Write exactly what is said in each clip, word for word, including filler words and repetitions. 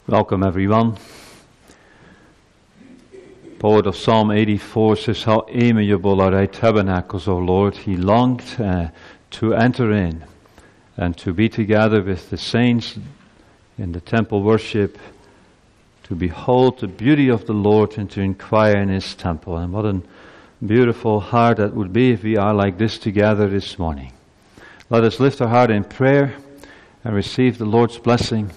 Welcome everyone. Poet of Psalm eighty-four says, "How amiable are thy tabernacles, O Lord." He longed uh, to enter in and to be together with the saints in the temple worship, to behold the beauty of the Lord and to inquire in His temple. And what a beautiful heart that would be if we are like this together this morning. Let us lift our heart in prayer and receive the Lord's blessing.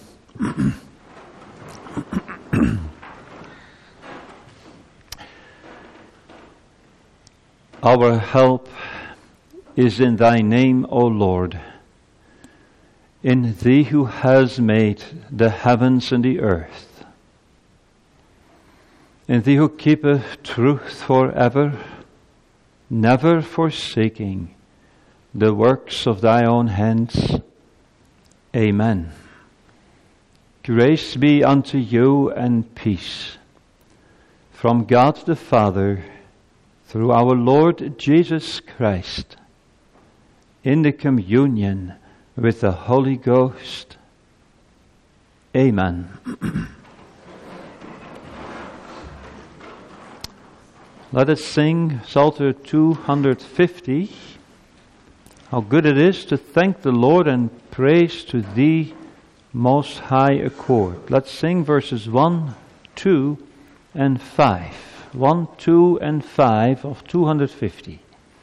Our help is in thy name, O Lord, in thee who has made the heavens and the earth, in thee who keepeth truth forever, never forsaking the works of thy own hands. Amen. Grace be unto you and peace from God the Father through our Lord Jesus Christ, in the communion with the Holy Ghost. Amen. Let us sing Psalter two hundred fifty. How good it is to thank the Lord and praise to thee, Most High accord. Let's sing verses one, two, and five. one, two, and five of two hundred fifty.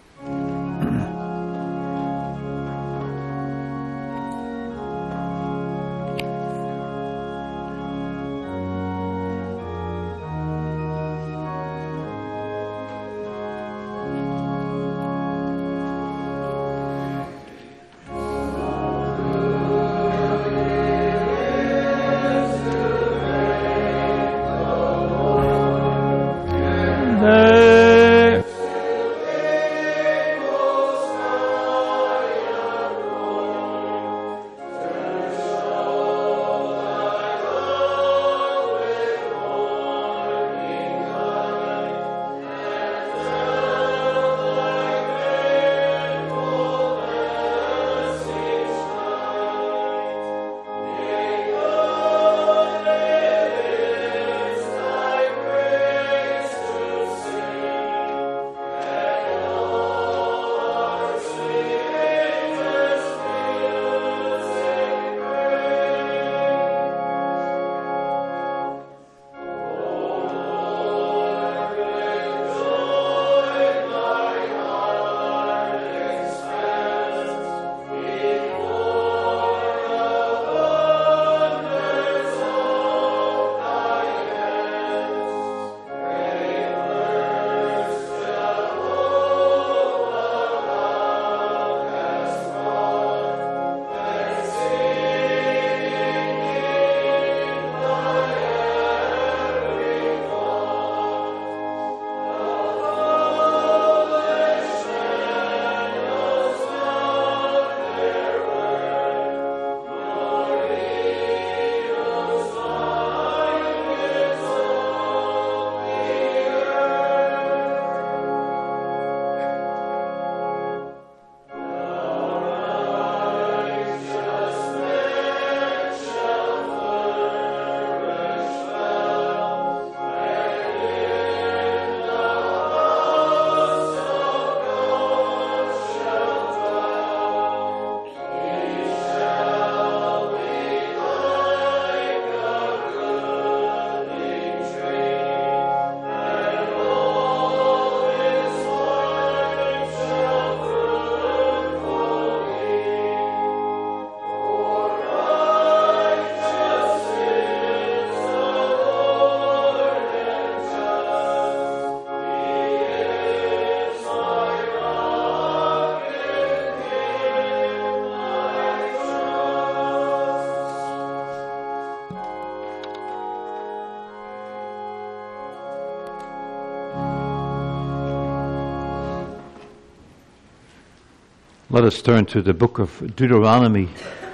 Let us turn to the book of Deuteronomy,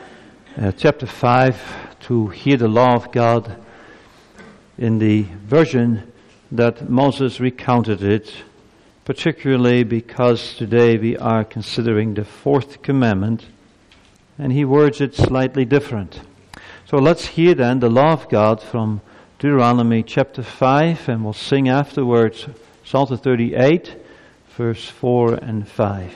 uh, chapter five, to hear the law of God in the version that Moses recounted it, particularly because today we are considering the fourth commandment, and he words it slightly different. So let's hear then the law of God from Deuteronomy chapter five, and we'll sing afterwards Psalm thirty-eight, verse four and five.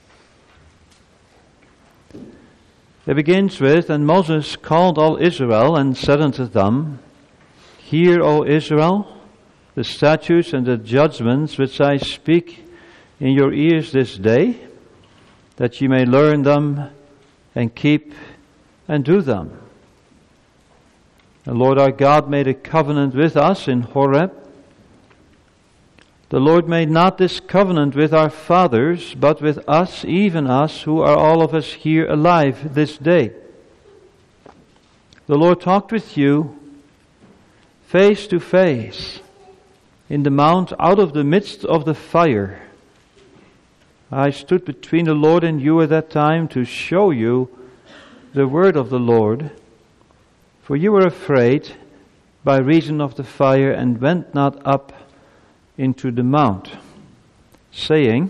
It begins with, And Moses called all Israel and said unto them, Hear, O Israel, the statutes and the judgments which I speak in your ears this day, that ye may learn them and keep and do them. The Lord our God made a covenant with us in Horeb. The Lord made not this covenant with our fathers, but with us, even us, who are all of us here alive this day. The Lord talked with you face to face in the mount out of the midst of the fire. I stood between the Lord and you at that time to show you the word of the Lord. For you were afraid by reason of the fire and went not up into the mount, saying,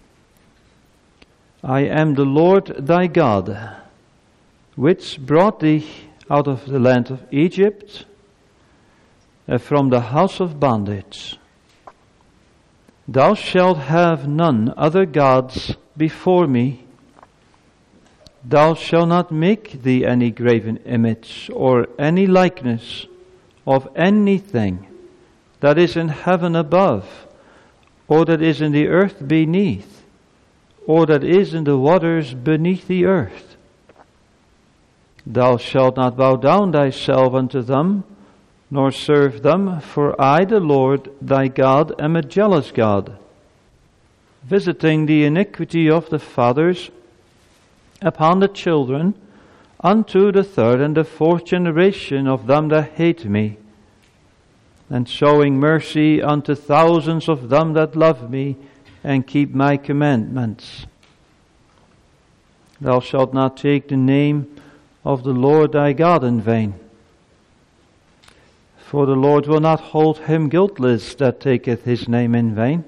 I am the Lord thy God, which brought thee out of the land of Egypt, and from the house of bondage. Thou shalt have none other gods before me. Thou shalt not make thee any graven image, or any likeness of anything that is in heaven above, or that is in the earth beneath, or that is in the waters beneath the earth. Thou shalt not bow down thyself unto them, nor serve them, for I, the Lord thy God, am a jealous God, visiting the iniquity of the fathers upon the children, unto the third and the fourth generation of them that hate me, and showing mercy unto thousands of them that love me and keep my commandments. Thou shalt not take the name of the Lord thy God in vain. For the Lord will not hold him guiltless that taketh his name in vain.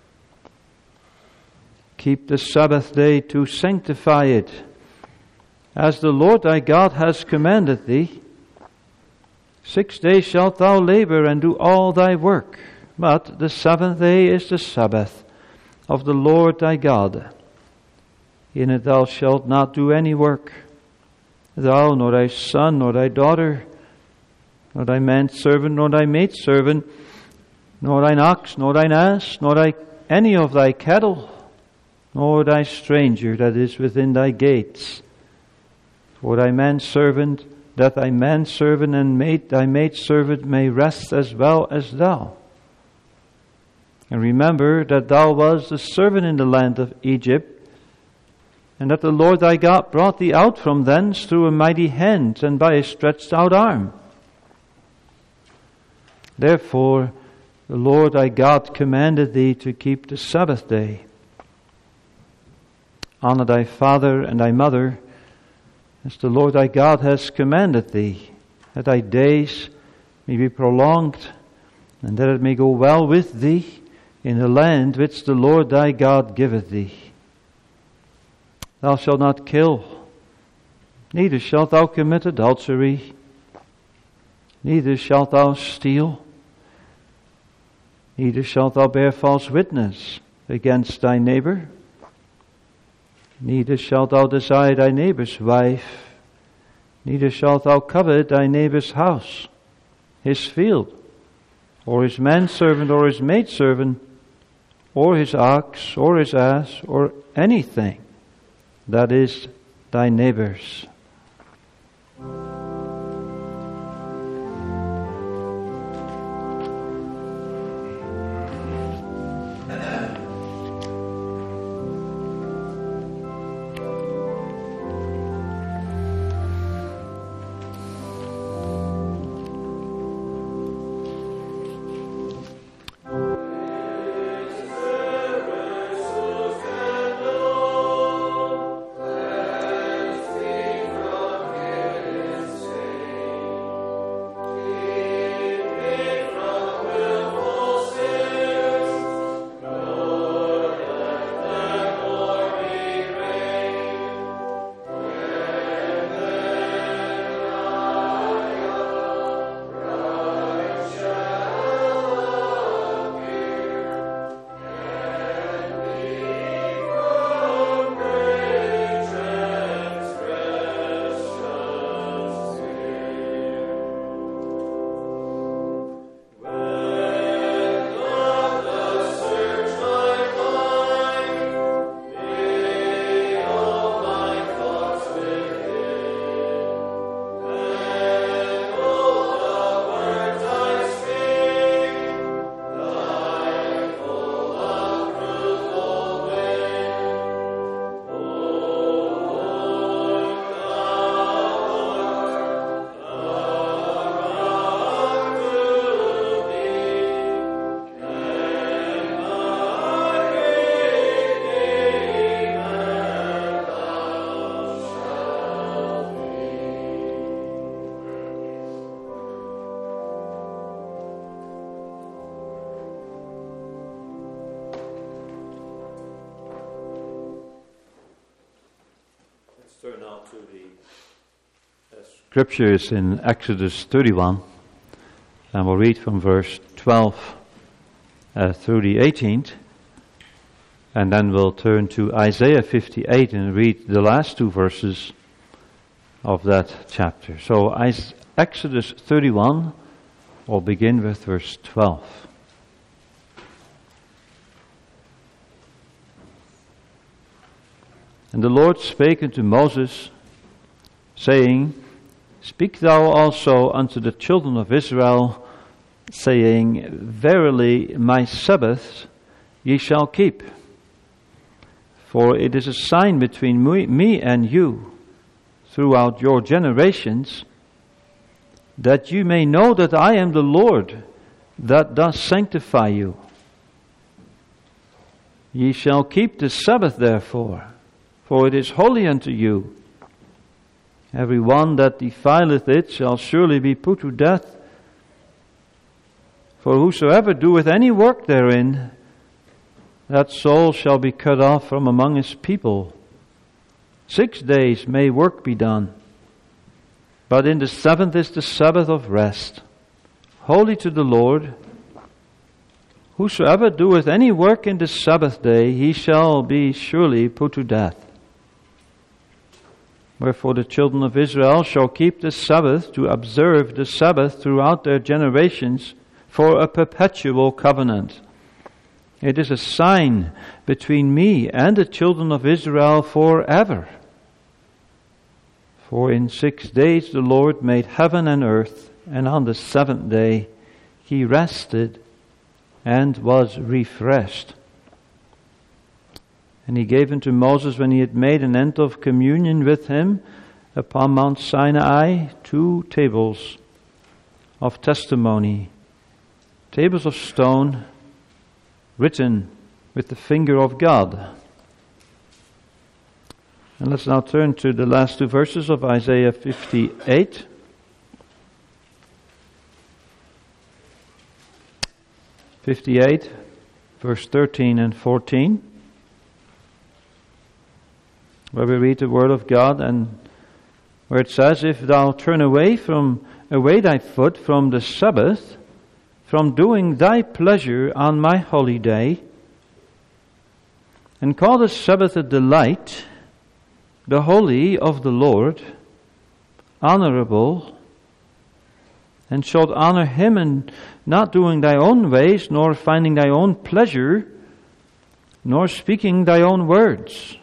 Keep the Sabbath day to sanctify it, as the Lord thy God has commanded thee. Six days shalt thou labor and do all thy work, but the seventh day is the Sabbath of the Lord thy God. In it thou shalt not do any work, thou, nor thy son, nor thy daughter, nor thy manservant, nor thy maidservant, nor thine ox, nor thine ass, nor thy, any of thy cattle, nor thy stranger that is within thy gates. For thy manservant, that thy manservant and maid, thy maidservant may rest as well as thou. And remember that thou wast a servant in the land of Egypt, and that the Lord thy God brought thee out from thence through a mighty hand and by a stretched out arm. Therefore the Lord thy God commanded thee to keep the Sabbath day. Honor thy father and thy mother, as the Lord thy God has commanded thee, that thy days may be prolonged, and that it may go well with thee in the land which the Lord thy God giveth thee. Thou shalt not kill, neither shalt thou commit adultery, neither shalt thou steal, neither shalt thou bear false witness against thy neighbor, neither shalt thou desire thy neighbor's wife, neither shalt thou covet thy neighbor's house, his field, or his manservant, or his maidservant, or his ox, or his ass, or anything that is thy neighbor's. Turn now to the uh, scriptures in Exodus thirty-one, and we'll read from verse twelve uh, through the eighteenth, and then we'll turn to Isaiah fifty-eight and read the last two verses of that chapter. So Exodus thirty-one, we'll begin with verse twelve. And the Lord spake unto Moses, saying, Speak thou also unto the children of Israel, saying, Verily my Sabbaths ye shall keep. For it is a sign between me, me and you throughout your generations, that you may know that I am the Lord that doth sanctify you. Ye shall keep the Sabbath therefore, for it is holy unto you. Every one that defileth it shall surely be put to death. For whosoever doeth any work therein, that soul shall be cut off from among his people. Six days may work be done, but in the seventh is the Sabbath of rest, holy to the Lord. Whosoever doeth any work in the Sabbath day, he shall be surely put to death. Wherefore the children of Israel shall keep the Sabbath to observe the Sabbath throughout their generations for a perpetual covenant. It is a sign between me and the children of Israel forever. For in six days the Lord made heaven and earth, and on the seventh day he rested and was refreshed. And he gave unto Moses, when he had made an end of communion with him upon Mount Sinai, two tables of testimony, tables of stone, written with the finger of God. And let's now turn to the last two verses of Isaiah fifty-eight. fifty-eight, verse thirteen and fourteen. Where we read the word of God, and where it says, If thou turn away from away thy foot from the Sabbath, from doing thy pleasure on my holy day, and call the Sabbath a delight, the holy of the Lord, honorable, and shalt honor him in not doing thy own ways, nor finding thy own pleasure, nor speaking thy own words,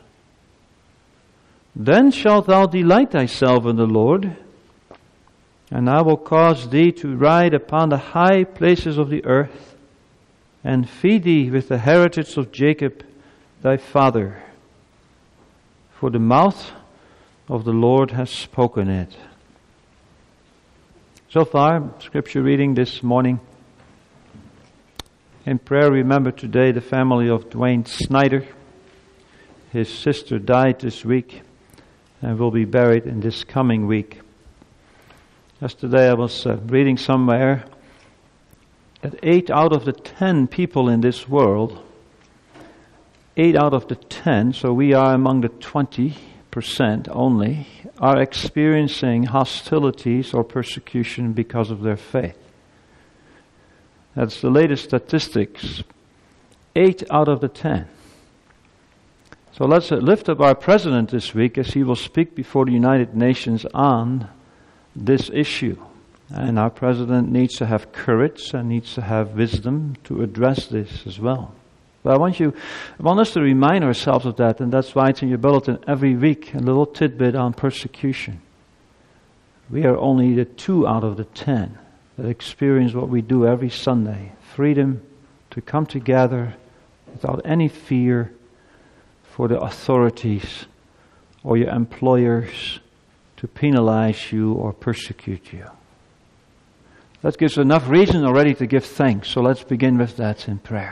then shalt thou delight thyself in the Lord, and I will cause thee to ride upon the high places of the earth, and feed thee with the heritage of Jacob thy father. For the mouth of the Lord has spoken it. So far, scripture reading this morning. In prayer, remember today the family of Dwayne Snyder. His sister died this week and will be buried in this coming week. Yesterday I was uh, reading somewhere that eight out of the ten people in this world, eight out of the ten, so we are among the twenty percent only, are experiencing hostilities or persecution because of their faith. That's the latest statistics. Eight out of the ten. So let's lift up our president this week as he will speak before the United Nations on this issue. And our president needs to have courage and needs to have wisdom to address this as well. But I want you, I want us to remind ourselves of that, and that's why it's in your bulletin every week, a little tidbit on persecution. We are only the two out of the ten that experience what we do every Sunday. Freedom to come together without any fear for the authorities or your employers to penalize you or persecute you. That gives enough reason already to give thanks. So let's begin with that in prayer.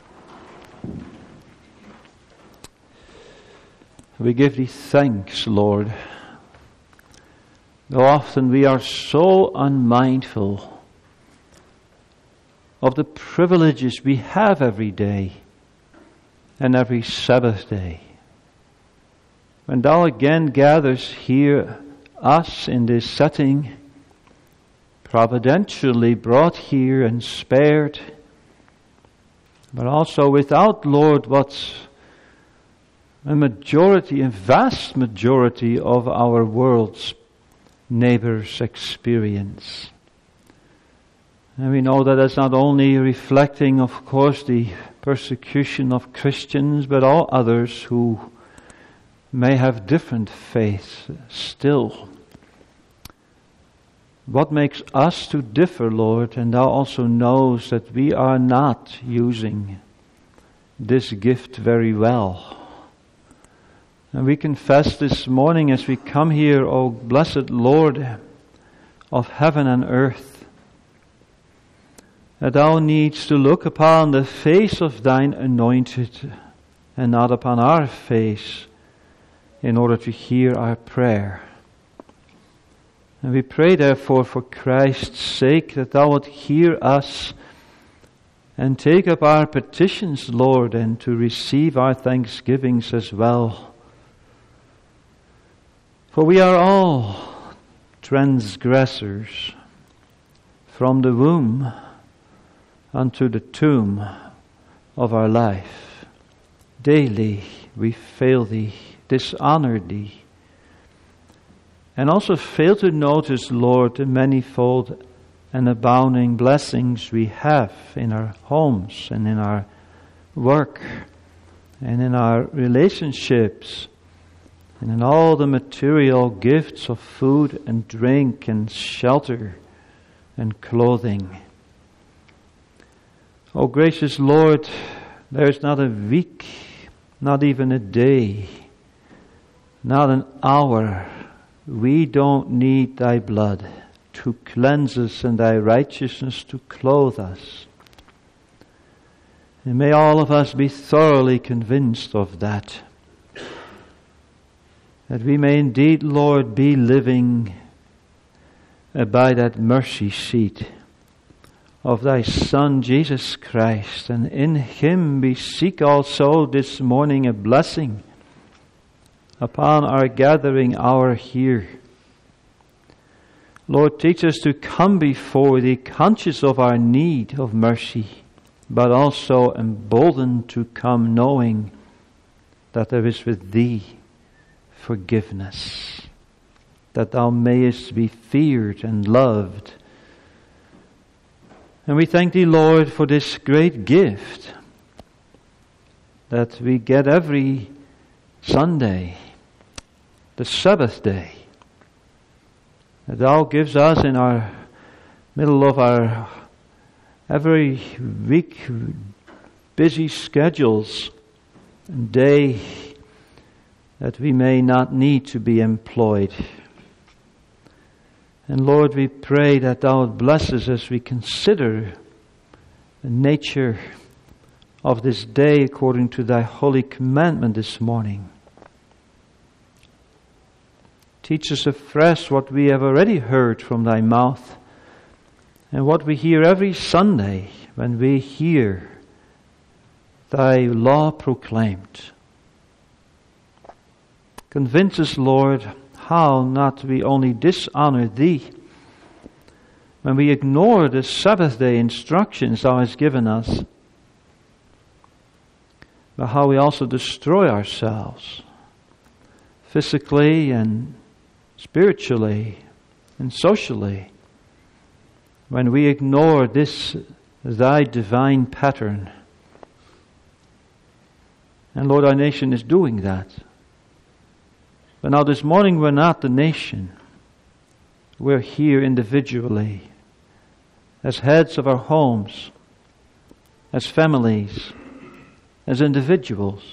We give thee thanks, Lord. Though often we are so unmindful of the privileges we have every day and every Sabbath day. when thou again gathers here us in this setting, providentially brought here and spared, but also without, Lord, what's a majority, a vast majority of our world's neighbors experience. And we know that that's not only reflecting, of course, the persecution of Christians, but all others who may have different faiths still. What makes us to differ, Lord, and thou also knows that we are not using this gift very well. And we confess this morning as we come here, O blessed Lord of heaven and earth, that thou needst to look upon the face of thine anointed and not upon our face in order to hear our prayer. And we pray therefore for Christ's sake that thou wilt hear us and take up our petitions, Lord, and to receive our thanksgivings as well. For we are all transgressors from the womb unto the tomb of our life. Daily we fail thee, dishonor thee, and also fail to notice, Lord, the manifold and abounding blessings we have in our homes and in our work and in our relationships and in all the material gifts of food and drink and shelter and clothing. O gracious Lord, there is not a week, not even a day, not an hour we don't need thy blood to cleanse us and thy righteousness to clothe us. And may all of us be thoroughly convinced of that. That we may indeed, Lord, be living by that mercy seat of thy Son, Jesus Christ. And in him we seek also this morning a blessing upon our gathering hour here. Lord, teach us to come before thee conscious of our need of mercy, but also emboldened to come knowing that there is with thee forgiveness, that thou mayest be feared and loved. And we thank thee, Lord, for this great gift that we get every Sunday, the Sabbath day, that thou gives us in our middle of our every week busy schedules and day, that we may not need to be employed. And Lord, we pray that thou would bless us as we consider the nature of this day according to thy holy commandment this morning. Teach us afresh what we have already heard from thy mouth and what we hear every Sunday when we hear thy law proclaimed. Convince us, Lord, how not we only dishonor thee when we ignore the Sabbath day instructions thou hast given us, but how we also destroy ourselves physically and spiritually and socially when we ignore this thy divine pattern. And Lord, our nation is doing that. But now this morning we're not the nation. We're here individually, as heads of our homes, as families, as individuals.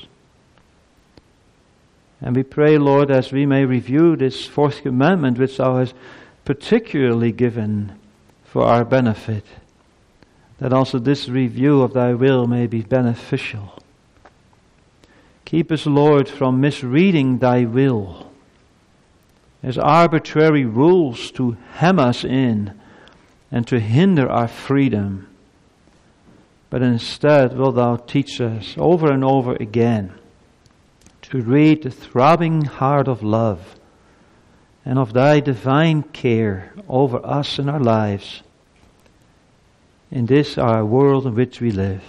And we pray, Lord, as we may review this fourth commandment which thou hast particularly given for our benefit, that also this review of thy will may be beneficial. Keep us, Lord, from misreading thy will as arbitrary rules to hem us in and to hinder our freedom. But instead wilt thou teach us over and over again to read the throbbing heart of love and of Thy divine care over us and our lives in this our world in which we live.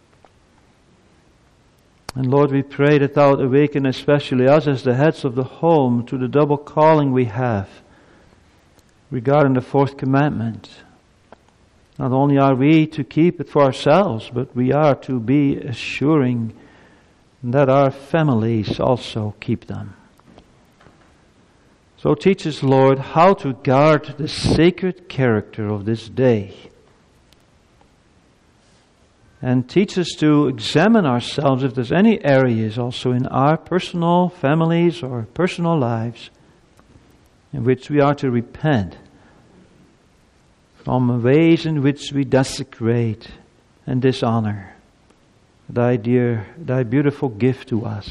And Lord, we pray that Thou awaken especially us as the heads of the home to the double calling we have regarding the fourth commandment. Not only are we to keep it for ourselves, but we are to be assuring that our families also keep them. So teach us, Lord, how to guard the sacred character of this day. And teach us to examine ourselves if there's any areas also in our personal families or personal lives in which we are to repent from ways in which we desecrate and dishonor Thy dear, Thy beautiful gift to us.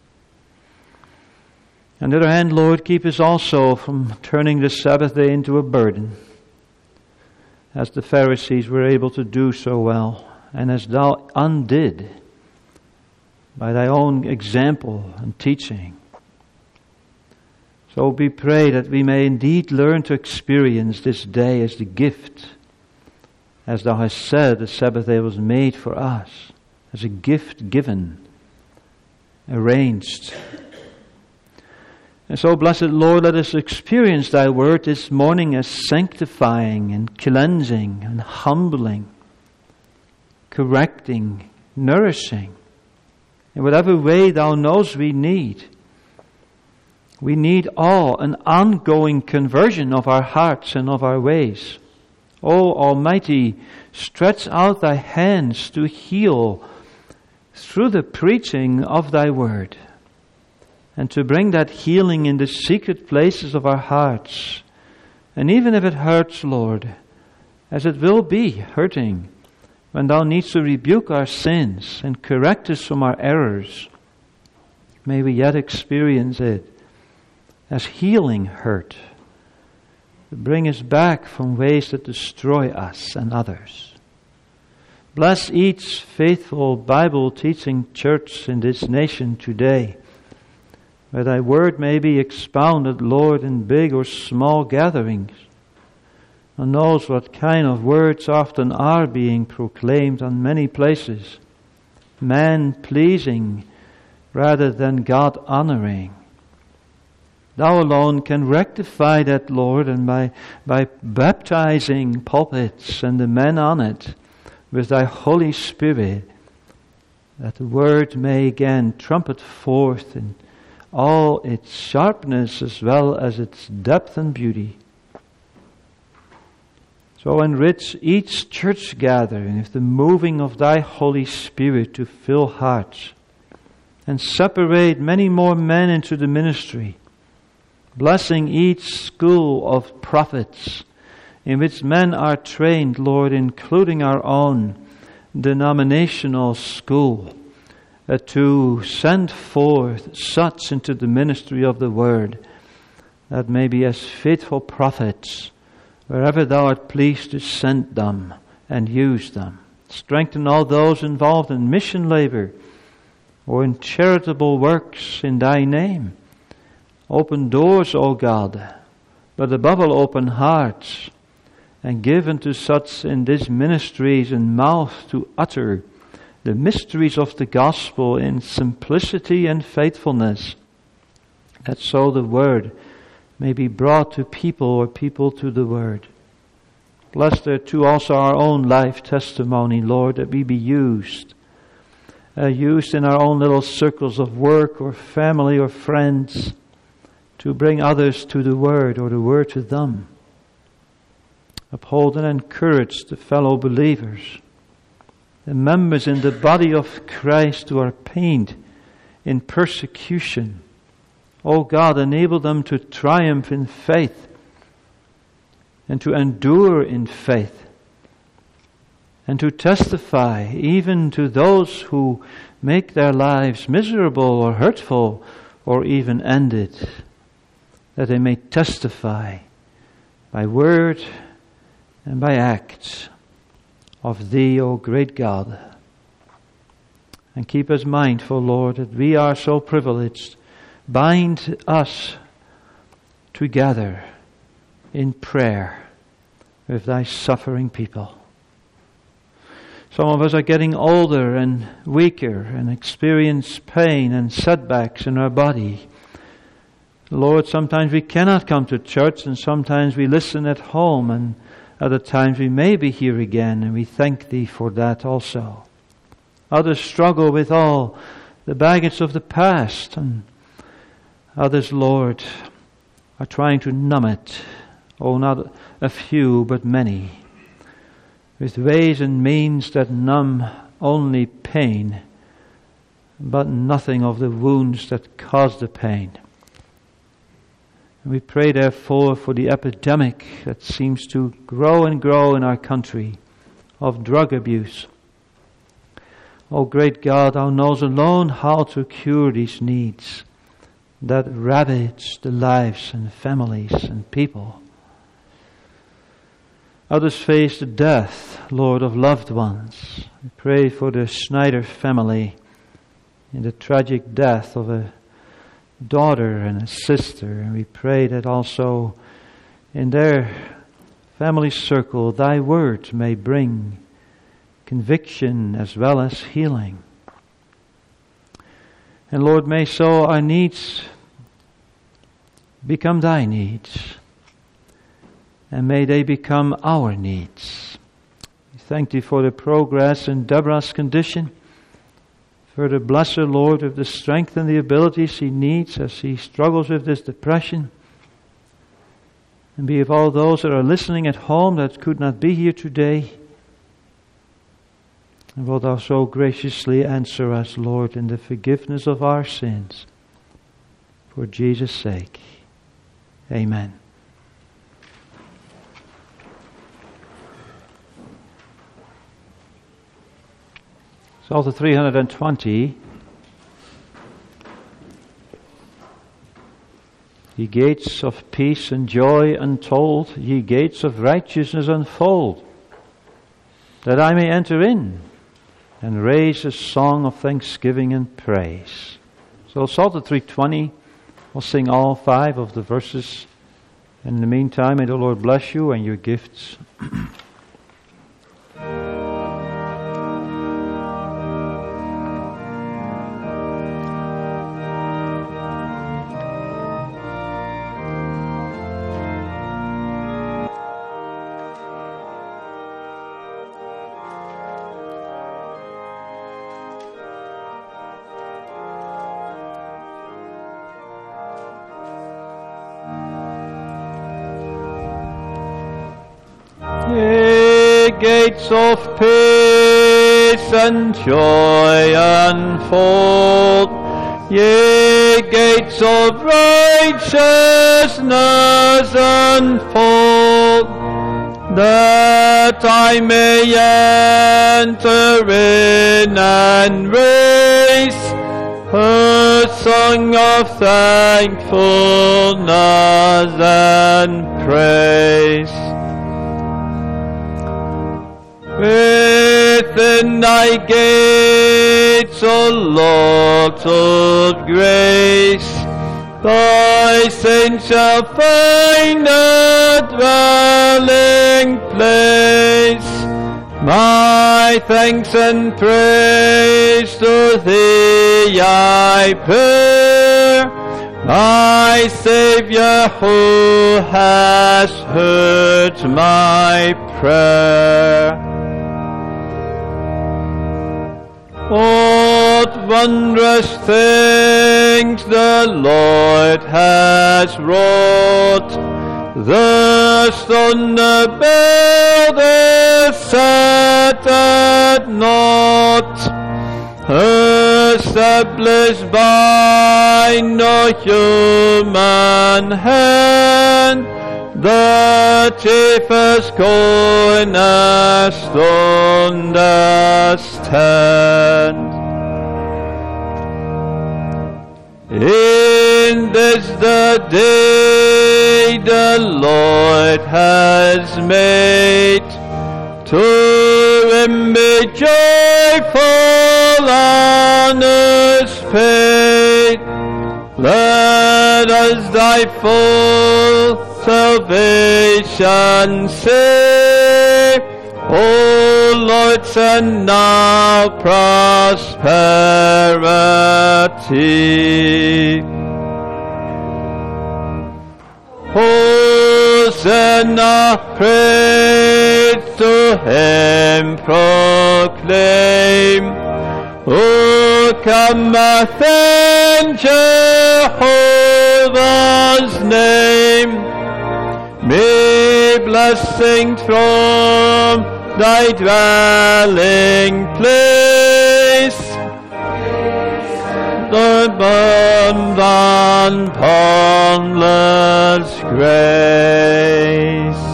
On the other hand, Lord, keep us also from turning the Sabbath day into a burden, as the Pharisees were able to do so well, and as Thou undid by Thy own example and teaching. So we pray that we may indeed learn to experience this day as the gift. As Thou hast said, the Sabbath day was made for us, as a gift given, arranged. And so, blessed Lord, let us experience Thy word this morning as sanctifying and cleansing and humbling, correcting, nourishing, in whatever way Thou knows we need. We need all an ongoing conversion of our hearts and of our ways. O Almighty, stretch out Thy hands to heal through the preaching of Thy word, and to bring that healing in the secret places of our hearts. And even if it hurts, Lord, as it will be hurting, when Thou needst to rebuke our sins and correct us from our errors, may we yet experience it as healing hurt, to bring us back from ways that destroy us and others. Bless each faithful Bible-teaching church in this nation today, where Thy word may be expounded, Lord, in big or small gatherings. And knows what kind of words often are being proclaimed on many places. Man-pleasing rather than God-honoring. Thou alone can rectify that, Lord, and by, by baptizing pulpits and the men on it with Thy Holy Spirit, that the word may again trumpet forth in all its sharpness as well as its depth and beauty. So enrich each church gathering with the moving of Thy Holy Spirit to fill hearts, and separate many more men into the ministry, blessing each school of prophets in which men are trained, Lord, including our own denominational school, uh, to send forth such into the ministry of the word that may be as faithful prophets wherever Thou art pleased to send them and use them. Strengthen all those involved in mission labor or in charitable works in Thy name. Open doors, O God, but above all open hearts, and give unto such in these ministries and mouth to utter the mysteries of the gospel in simplicity and faithfulness, that so the word may be brought to people or people to the word. Bless there too also our own life testimony, Lord, that we be used, uh, used in our own little circles of work or family or friends, to bring others to the word or the word to them. Uphold and encourage the fellow believers, the members in the body of Christ who are pained in persecution. O God, enable them to triumph in faith and to endure in faith and to testify even to those who make their lives miserable or hurtful or even ended, that they may testify by word and by act of Thee, O great God. And keep us mindful, Lord, that we are so privileged. Bind us together in prayer with thy suffering people. Some of us are getting older and weaker and experience pain and setbacks in our body. Lord, sometimes we cannot come to church, and sometimes we listen at home, and other times we may be here again, and we thank Thee for that also. Others struggle with all the baggage of the past, and others, Lord, are trying to numb it. Oh, not a few, but many, with ways and means that numb only pain, but nothing of the wounds that cause the pain. And we pray, therefore, for the epidemic that seems to grow and grow in our country of drug abuse. Oh, great God, Thou knows alone how to cure these needs that ravage the lives and families and people. Others face the death, Lord, of loved ones. We pray for the Schneider family in the tragic death of a daughter and a sister. And we pray that also in their family circle, Thy word may bring conviction as well as healing. And Lord, may so our needs become Thy needs, and may they become our needs. We thank Thee for the progress in Deborah's condition. Further bless her, Lord, with the strength and the abilities she needs as she struggles with this depression. And be of all those that are listening at home that could not be here today. And wilt Thou so graciously answer us, Lord, in the forgiveness of our sins. For Jesus' sake. Amen. Psalm three hundred twenty. Ye gates of peace and joy untold, ye gates of righteousness unfold, that I may enter in and raise a song of thanksgiving and praise. So Psalm three twenty, we'll sing all five of the verses. In the meantime, may the Lord bless you and your gifts. Gates of peace and joy unfold, ye gates of righteousness unfold, that I may enter in and raise a song of thankfulness and praise. Within Thy gates, O Lord of grace, Thy saints shall find a dwelling place. My thanks and praise to Thee I bear, my Saviour who has heard my prayer. What wondrous things the Lord has wrought! The stone the builders set at naught, established by no human hand, the chiefest cornerstone does stand. In this the day the Lord has made, to Him be joyful all honors paid, let us thy full salvation say. O Lord, send now prosperity. Hosanna, praise to him proclaim. O cometh in Jehovah's name. May blessings from thy dwelling place, the abundant, boundless grace.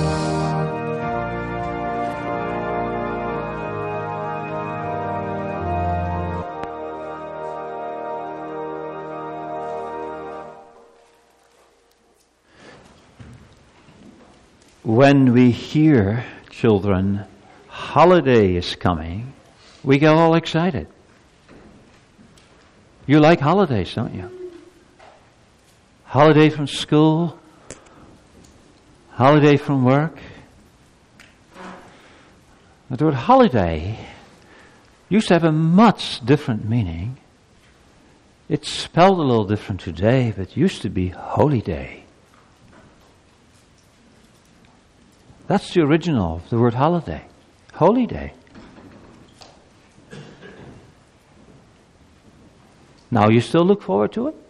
When we hear, children, holiday is coming, we get all excited. You like holidays, don't you? Holiday from school, holiday from work. The word holiday used to have a much different meaning. It's spelled a little different today, but it used to be holy day. That's the original of the word holiday. Holy day. Now you still look forward to it?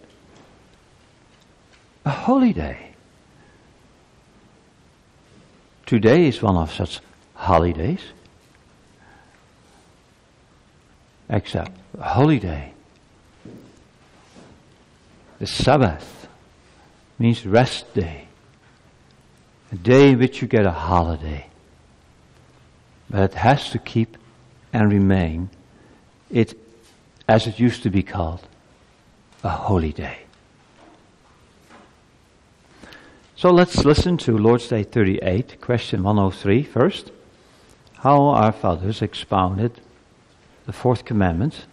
A holy day. Today is one of such holidays. Except a holy day. The Sabbath means rest day. A day in which you get a holiday. But it has to keep and remain it as it used to be called, a holy day. So let's listen to Lord's Day thirty-eight, question one oh three first. How our fathers expounded the fourth commandment.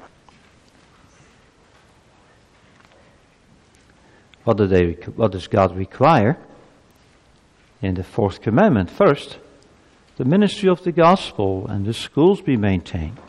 What, do they, what does God require in the fourth commandment? First, the ministry of the gospel and the schools be maintained.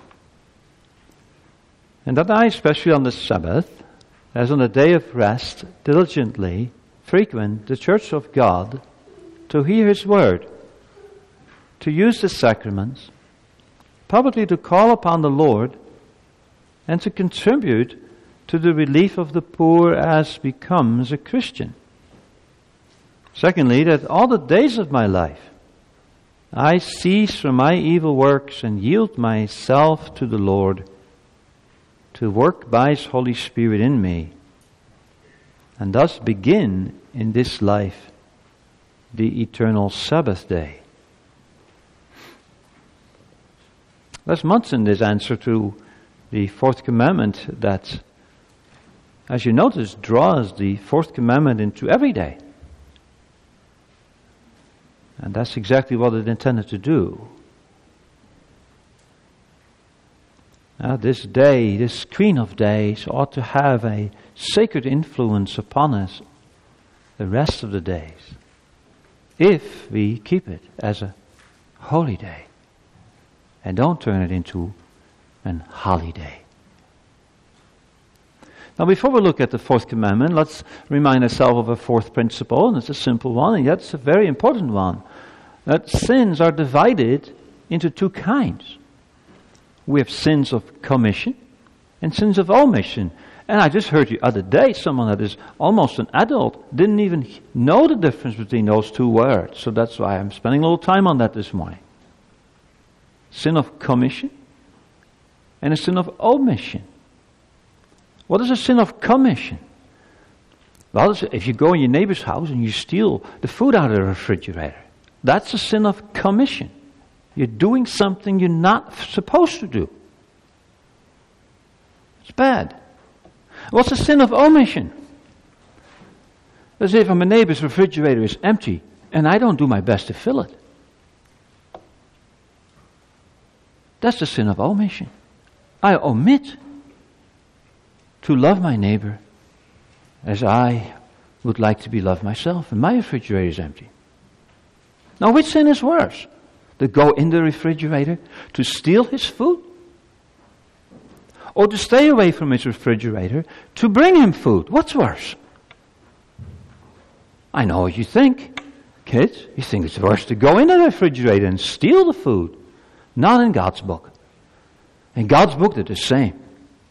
And that I, especially on the Sabbath, as on the day of rest, diligently frequent the church of God to hear his word, to use the sacraments, publicly to call upon the Lord, and to contribute to the relief of the poor as becomes a Christian. Secondly, that all the days of my life I cease from my evil works and yield myself to the Lord to work by his Holy Spirit in me, and thus begin in this life the eternal Sabbath day. There's much in this answer to the fourth commandment that, as you notice, draws the fourth commandment into every day. And that's exactly what it intended to do. Now, this day, this Queen of Days, ought to have a sacred influence upon us the rest of the days, if we keep it as a holy day and don't turn it into an holiday. Now, before we look at the fourth commandment, let's remind ourselves of a fourth principle, and it's a simple one, and yet it's a very important one. That sins are divided into two kinds. We have sins of commission and sins of omission. And I just heard the other day someone that is almost an adult didn't even know the difference between those two words. So that's why I'm spending a little time on that this morning. Sin of commission and a sin of omission. What is a sin of commission? Well, if you go in your neighbor's house and you steal the food out of the refrigerator, that's a sin of commission. You're doing something you're not supposed to do. It's bad. What's a sin of omission? As if my neighbor's refrigerator is empty and I don't do my best to fill it. That's the sin of omission. I omit to love my neighbor as I would like to be loved myself, and my refrigerator is empty. Now, which sin is worse? To go in the refrigerator to steal his food? Or to stay away from his refrigerator to bring him food? What's worse? I know what you think, kids. You think it's worse to go in the refrigerator and steal the food. Not in God's book. In God's book, they're the same.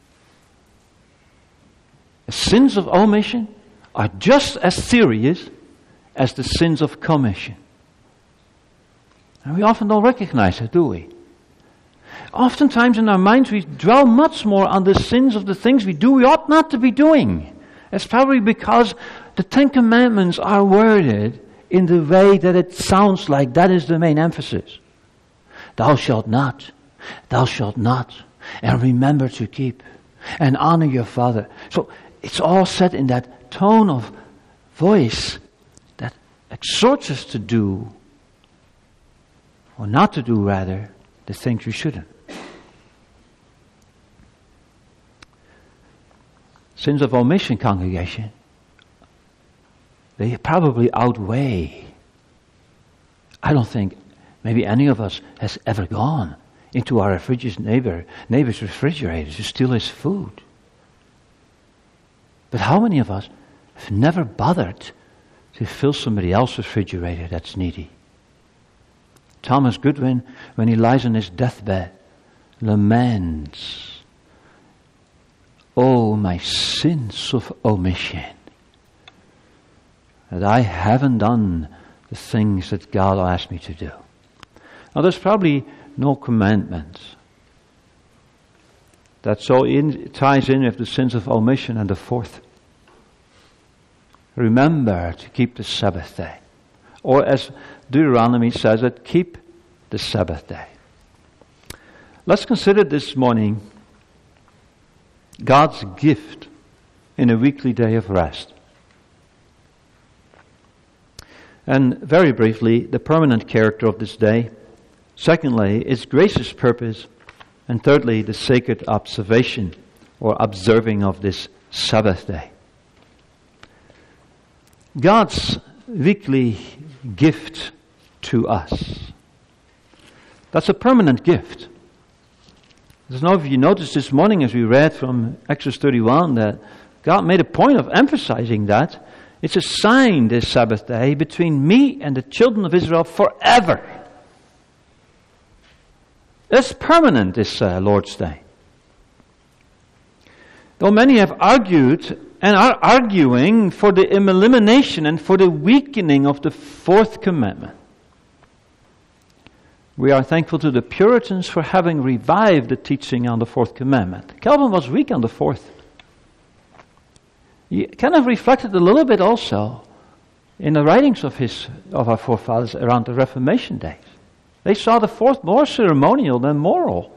The sins of omission are just as serious as the sins of commission. And we often don't recognize it, do we? Oftentimes in our minds we dwell much more on the sins of the things we do we ought not to be doing. It's probably because the Ten Commandments are worded in the way that it sounds like that is the main emphasis. Thou shalt not, thou shalt not, and remember to keep, and honor your father. So it's all said in that tone of voice that exhorts us to do, or not to do rather, the things we shouldn't. Sins of omission, congregation, they probably outweigh. I don't think maybe any of us has ever gone into our refrigerator's neighbor, neighbor's refrigerator to steal his food. But how many of us have never bothered to fill somebody else's refrigerator that's needy? Thomas Goodwin, when he lies on his deathbed, laments, "Oh, my sins of omission, that I haven't done the things that God asked me to do." Now, there's probably no commandment that so in, ties in with the sins of omission. And the fourth, remember to keep the Sabbath day. Or as Deuteronomy says it, keep the Sabbath day. Let's consider this morning God's gift in a weekly day of rest. And very briefly, the permanent character of this day. Secondly, its gracious purpose. And thirdly, the sacred observation or observing of this Sabbath day. God's weekly gift to us. That's a permanent gift. I don't know if you noticed this morning as we read from Exodus thirty-one that God made a point of emphasizing that. It's a sign, this Sabbath day, between me and the children of Israel forever. It's permanent, this uh, Lord's Day. Though many have argued and are arguing for the elimination and for the weakening of the fourth commandment, we are thankful to the Puritans for having revived the teaching on the fourth commandment. Calvin was weak on the fourth. He kind of reflected a little bit also in the writings of his of our forefathers around the Reformation days. They saw the fourth more ceremonial than moral.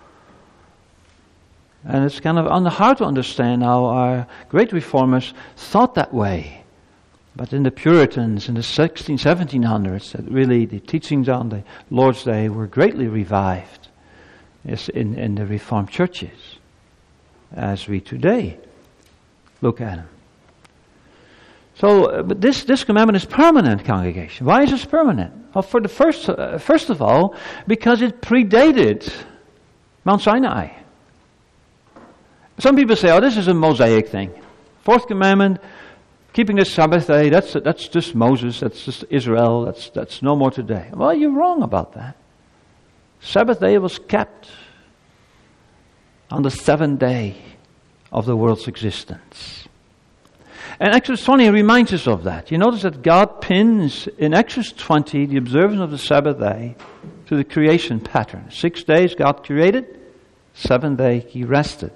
And it's kind of hard to understand how our great reformers thought that way. But in the Puritans in the sixteen, seventeen hundreds, that really the teachings on the Lord's Day were greatly revived in, in the Reformed churches, as we today look at them. So, uh, but this, this commandment is permanent, congregation. Why is this permanent? Well, for the first, uh, first of all, because it predated Mount Sinai. Some people say, "Oh, this is a Mosaic thing. Fourth commandment, keeping the Sabbath day, that's that's just Moses, that's just Israel, that's that's no more today." Well, you're wrong about that. Sabbath day was kept on the seventh day of the world's existence. And Exodus twenty reminds us of that. You notice that God pins in Exodus twenty the observance of the Sabbath day to the creation pattern. Six days God created, seventh day He rested.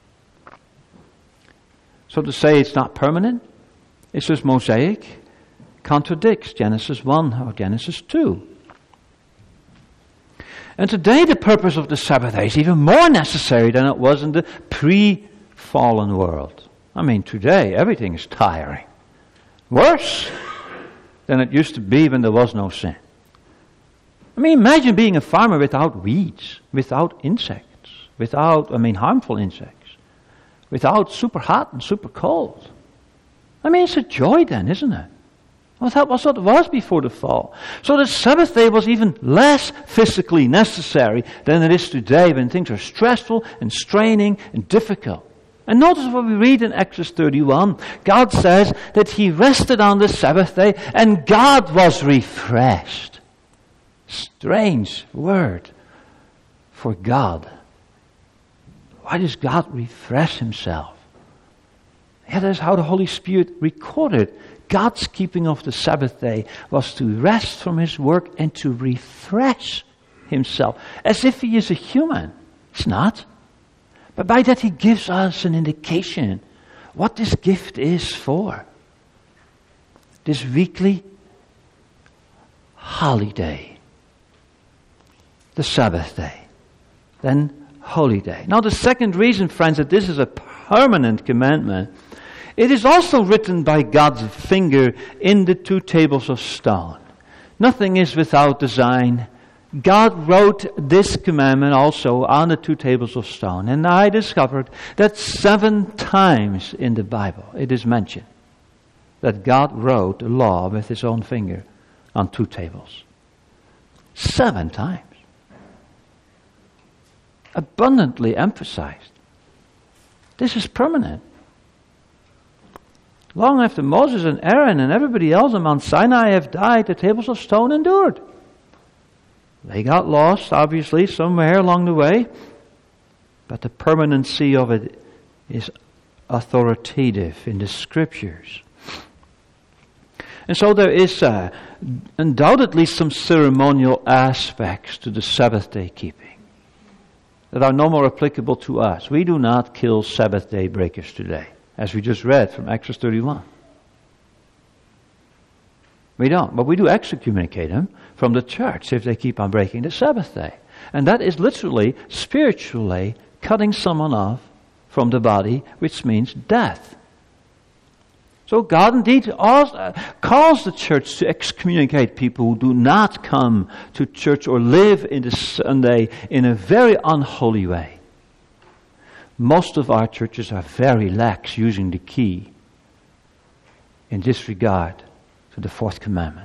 So to say it's not permanent, it's just Mosaic, contradicts Genesis one or Genesis two. And today the purpose of the Sabbath day is even more necessary than it was in the pre-fallen world. I mean, today everything is tiring. Worse than it used to be when there was no sin. I mean, imagine being a farmer without weeds, without insects. without, I mean, harmful insects, without super hot and super cold. I mean, it's a joy then, isn't it? Well, that was what it was before the fall. So the Sabbath day was even less physically necessary than it is today when things are stressful and straining and difficult. And notice what we read in Exodus thirty-one. God says that He rested on the Sabbath day and God was refreshed. Strange word for God. Why does God refresh Himself? Yeah, that's how the Holy Spirit recorded. God's keeping of the Sabbath day was to rest from His work and to refresh Himself. As if He is a human. He's not. But by that He gives us an indication what this gift is for. This weekly holiday. The Sabbath day. Then holy day. Now the second reason, friends, that this is a permanent commandment, it is also written by God's finger in the two tables of stone. Nothing is without design. God wrote this commandment also on the two tables of stone. And I discovered that seven times in the Bible it is mentioned that God wrote the law with His own finger on two tables. Seven times. Abundantly emphasized. This is permanent. Long after Moses and Aaron and everybody else on Mount Sinai have died, the tables of stone endured. They got lost, obviously, somewhere along the way. But the permanency of it is authoritative in the Scriptures. And so there is uh, undoubtedly some ceremonial aspects to the Sabbath day keeping that are no more applicable to us. We do not kill Sabbath day breakers today, as we just read from Exodus thirty-one. We don't, but we do excommunicate them from the church if they keep on breaking the Sabbath day. And that is literally, spiritually, cutting someone off from the body, which means death. So God indeed calls the church to excommunicate people who do not come to church or live in the Sunday in a very unholy way. Most of our churches are very lax using the key in disregard to the fourth commandment.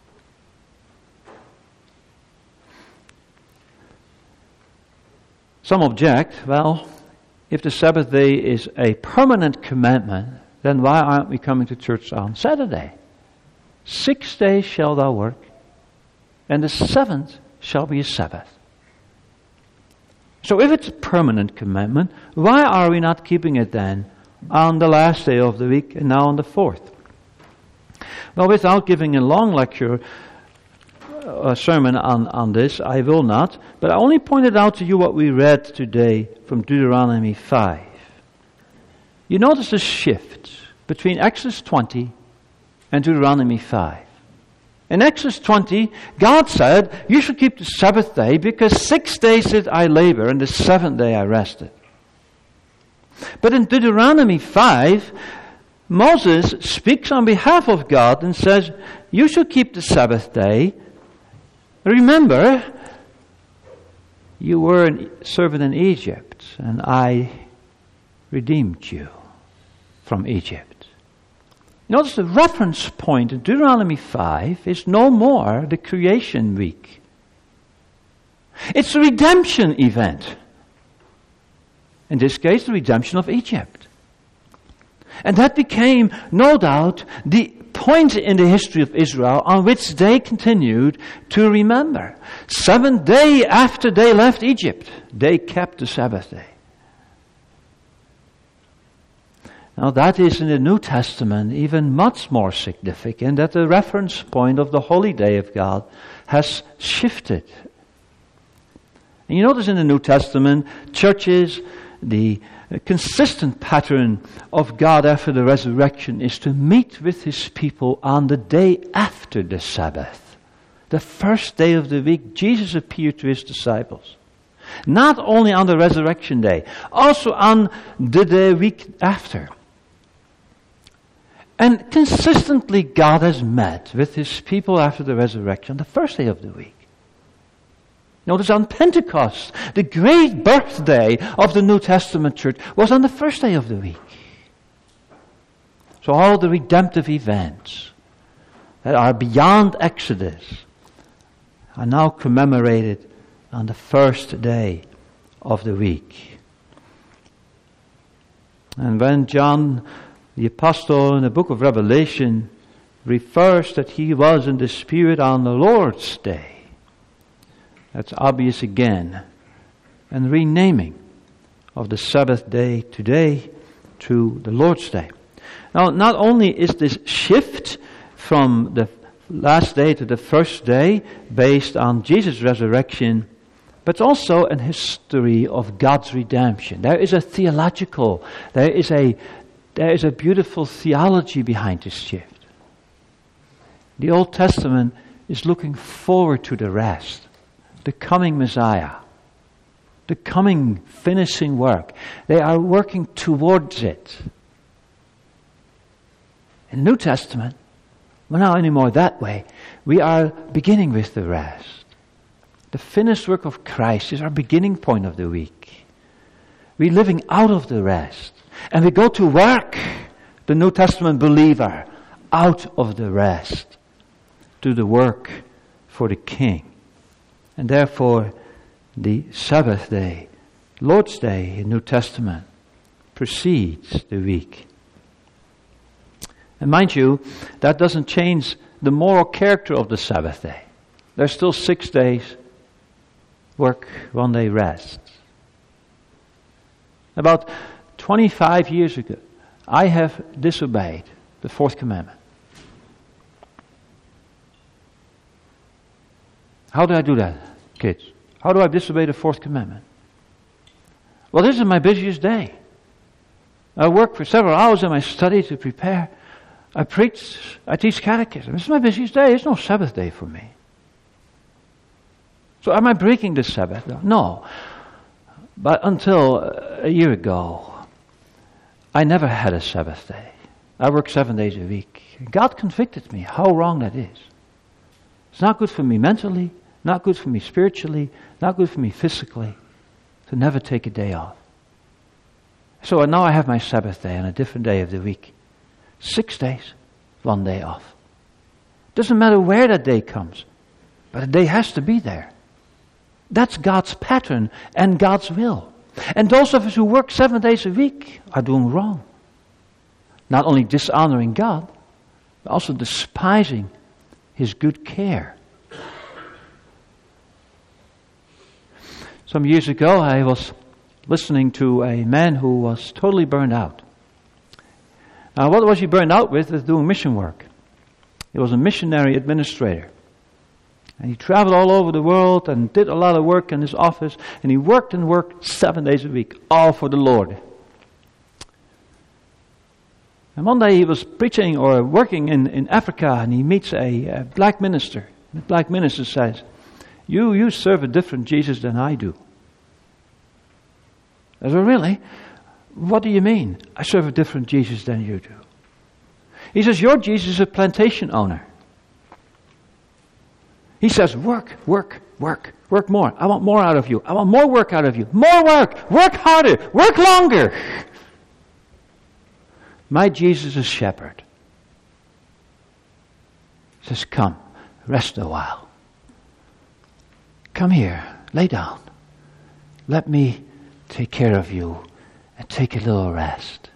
Some object, well, if the Sabbath day is a permanent commandment, then why aren't we coming to church on Saturday? Six days shall thou work, and the seventh shall be a Sabbath. So if it's a permanent commandment, why are we not keeping it then on the last day of the week and now on the fourth? Well, without giving a long lecture, a sermon on, on this, I will not, but I only pointed out to you what we read today from Deuteronomy five. You notice a shift between Exodus twenty and Deuteronomy five. In Exodus twenty, God said, you should keep the Sabbath day because six days did I labor and the seventh day I rested. But in Deuteronomy five, Moses speaks on behalf of God and says, you should keep the Sabbath day. Remember, you were a servant in Egypt and I redeemed you from Egypt. Notice the reference point in Deuteronomy five is no more the creation week. It's a redemption event. In this case, the redemption of Egypt. And that became, no doubt, the point in the history of Israel on which they continued to remember. Seventh day after they left Egypt, they kept the Sabbath day. Now that is in the New Testament even much more significant, that the reference point of the holy day of God has shifted. And you notice in the New Testament, churches, the consistent pattern of God after the resurrection is to meet with His people on the day after the Sabbath. The first day of the week, Jesus appeared to His disciples. Not only on the resurrection day, also on the day week after. And consistently God has met with His people after the resurrection, the first day of the week. Notice on Pentecost, the great birthday of the New Testament church was on the first day of the week. So all the redemptive events that are beyond Exodus are now commemorated on the first day of the week. And when John the Apostle in the book of Revelation refers that he was in the Spirit on the Lord's day, that's obvious again, and renaming of the Sabbath day today to the Lord's day. Now, not only is this shift from the last day to the first day based on Jesus' resurrection, but it's also a history of God's redemption. There is a theological, there is a there is a beautiful theology behind this shift. The Old Testament is looking forward to the rest, the coming Messiah, the coming finishing work. They are working towards it. In the New Testament, we're not anymore that way. We are beginning with the rest. The finished work of Christ is our beginning point of the week. We're living out of the rest. And we go to work, the New Testament believer, out of the rest, to the work for the King. And therefore, the Sabbath day, Lord's Day in New Testament, precedes the week. And mind you, that doesn't change the moral character of the Sabbath day. There's still six days work, one day rest. About twenty-five years ago, I have disobeyed the fourth commandment. How do I do that, kids? How do I disobey the fourth commandment? Well, this is my busiest day. I work for several hours in my study to prepare. I preach, I teach catechism. This is my busiest day. It's no Sabbath day for me. So am I breaking the Sabbath? No. But until a year ago, I never had a Sabbath day. I work seven days a week. God convicted me how wrong that is. It's not good for me mentally, not good for me spiritually, not good for me physically to never take a day off. So now I have my Sabbath day on a different day of the week. Six days, one day off. Doesn't matter where that day comes, but a day has to be there. That's God's pattern and God's will. And those of us who work seven days a week are doing wrong. Not only dishonoring God, but also despising His good care. Some years ago, I was listening to a man who was totally burned out. Now, what was he burned out with? Was doing mission work. He was a missionary administrator. And he traveled all over the world and did a lot of work in his office. And he worked and worked seven days a week, all for the Lord. And one day he was preaching or working in, in Africa, and he meets a, a black minister. The black minister says, you, you serve a different Jesus than I do. I said, really? What do you mean? I serve a different Jesus than you do. He says, your Jesus is a plantation owner. He says, work, work, work, work more. I want more out of you. I want more work out of you. More work. Work harder. Work longer. My Jesus is shepherd. He says, come, rest a while. Come here, lay down. Let me take care of you and take a little rest.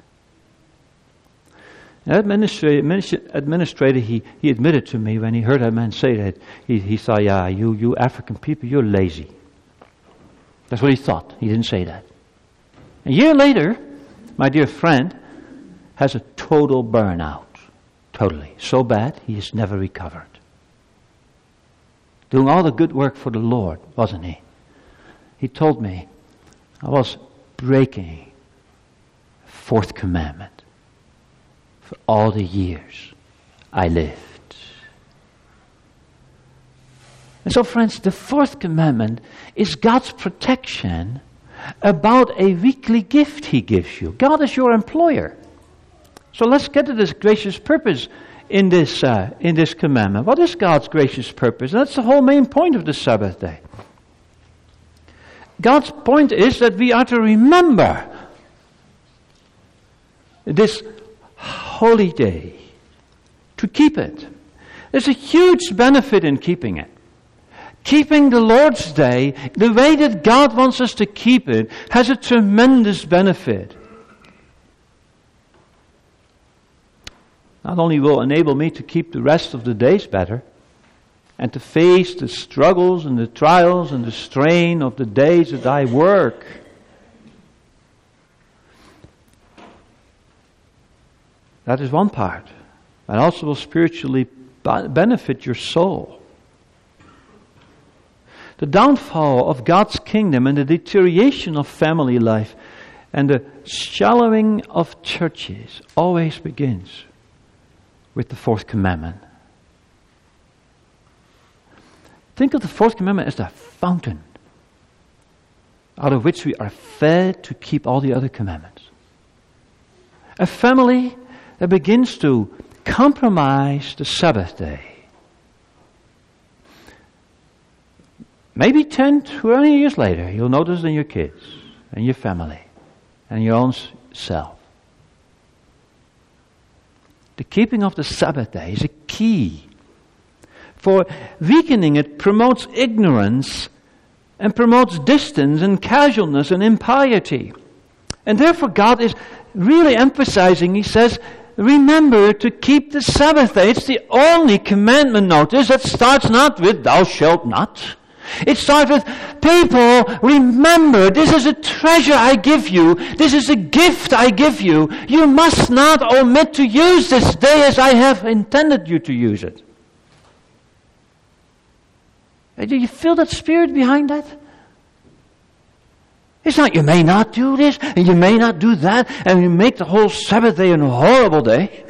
That administrator, administrator he, he admitted to me when he heard that man say that, he, he thought, yeah, you, you African people, you're lazy. That's what he thought. He didn't say that. A year later, my dear friend has a total burnout. Totally. So bad, he has never recovered. Doing all the good work for the Lord, wasn't he? He told me, I was breaking the fourth commandment for all the years I lived. And so, friends, the fourth commandment is God's protection about a weekly gift He gives you. God is your employer. So let's get to this gracious purpose in this uh, in this commandment. What is God's gracious purpose? And that's the whole main point of the Sabbath day. God's point is that we are to remember this holy day, to keep it. There's a huge benefit in keeping it. Keeping the Lord's Day, the way that God wants us to keep it, has a tremendous benefit. Not only will it enable me to keep the rest of the days better, and to face the struggles and the trials and the strain of the days that I work, that is one part. But also will spiritually benefit your soul. The downfall of God's kingdom and the deterioration of family life and the shallowing of churches always begins with the fourth commandment. Think of the fourth commandment as the fountain out of which we are fed to keep all the other commandments. A family that begins to compromise the Sabbath day. Maybe ten, twenty years later, you'll notice in your kids and your family and your own self. The keeping of the Sabbath day is a key. For weakening it promotes ignorance and promotes distance and casualness and impiety. And therefore God is really emphasizing, he says, remember to keep the Sabbath day. It's the only commandment, notice, that starts not with thou shalt not. It starts with, people, remember, this is a treasure I give you. This is a gift I give you. You must not omit to use this day as I have intended you to use it. Do you feel that spirit behind that? It's not you may not do this and you may not do that and you make the whole Sabbath day a horrible day.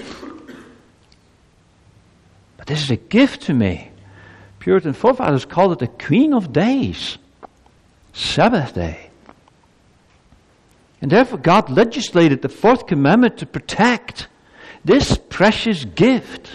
But this is a gift to me. Puritan forefathers called it the Queen of Days, Sabbath day. And therefore God legislated the fourth commandment to protect this precious gift.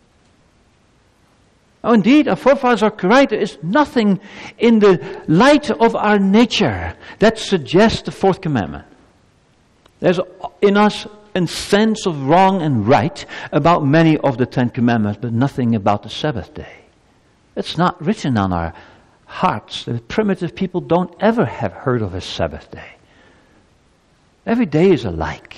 Oh, indeed, our forefathers are correct. There is nothing in the light of our nature that suggests the fourth commandment. There's in us a sense of wrong and right about many of the Ten Commandments, but nothing about the Sabbath day. It's not written on our hearts. The primitive people don't ever have heard of a Sabbath day. Every day is alike.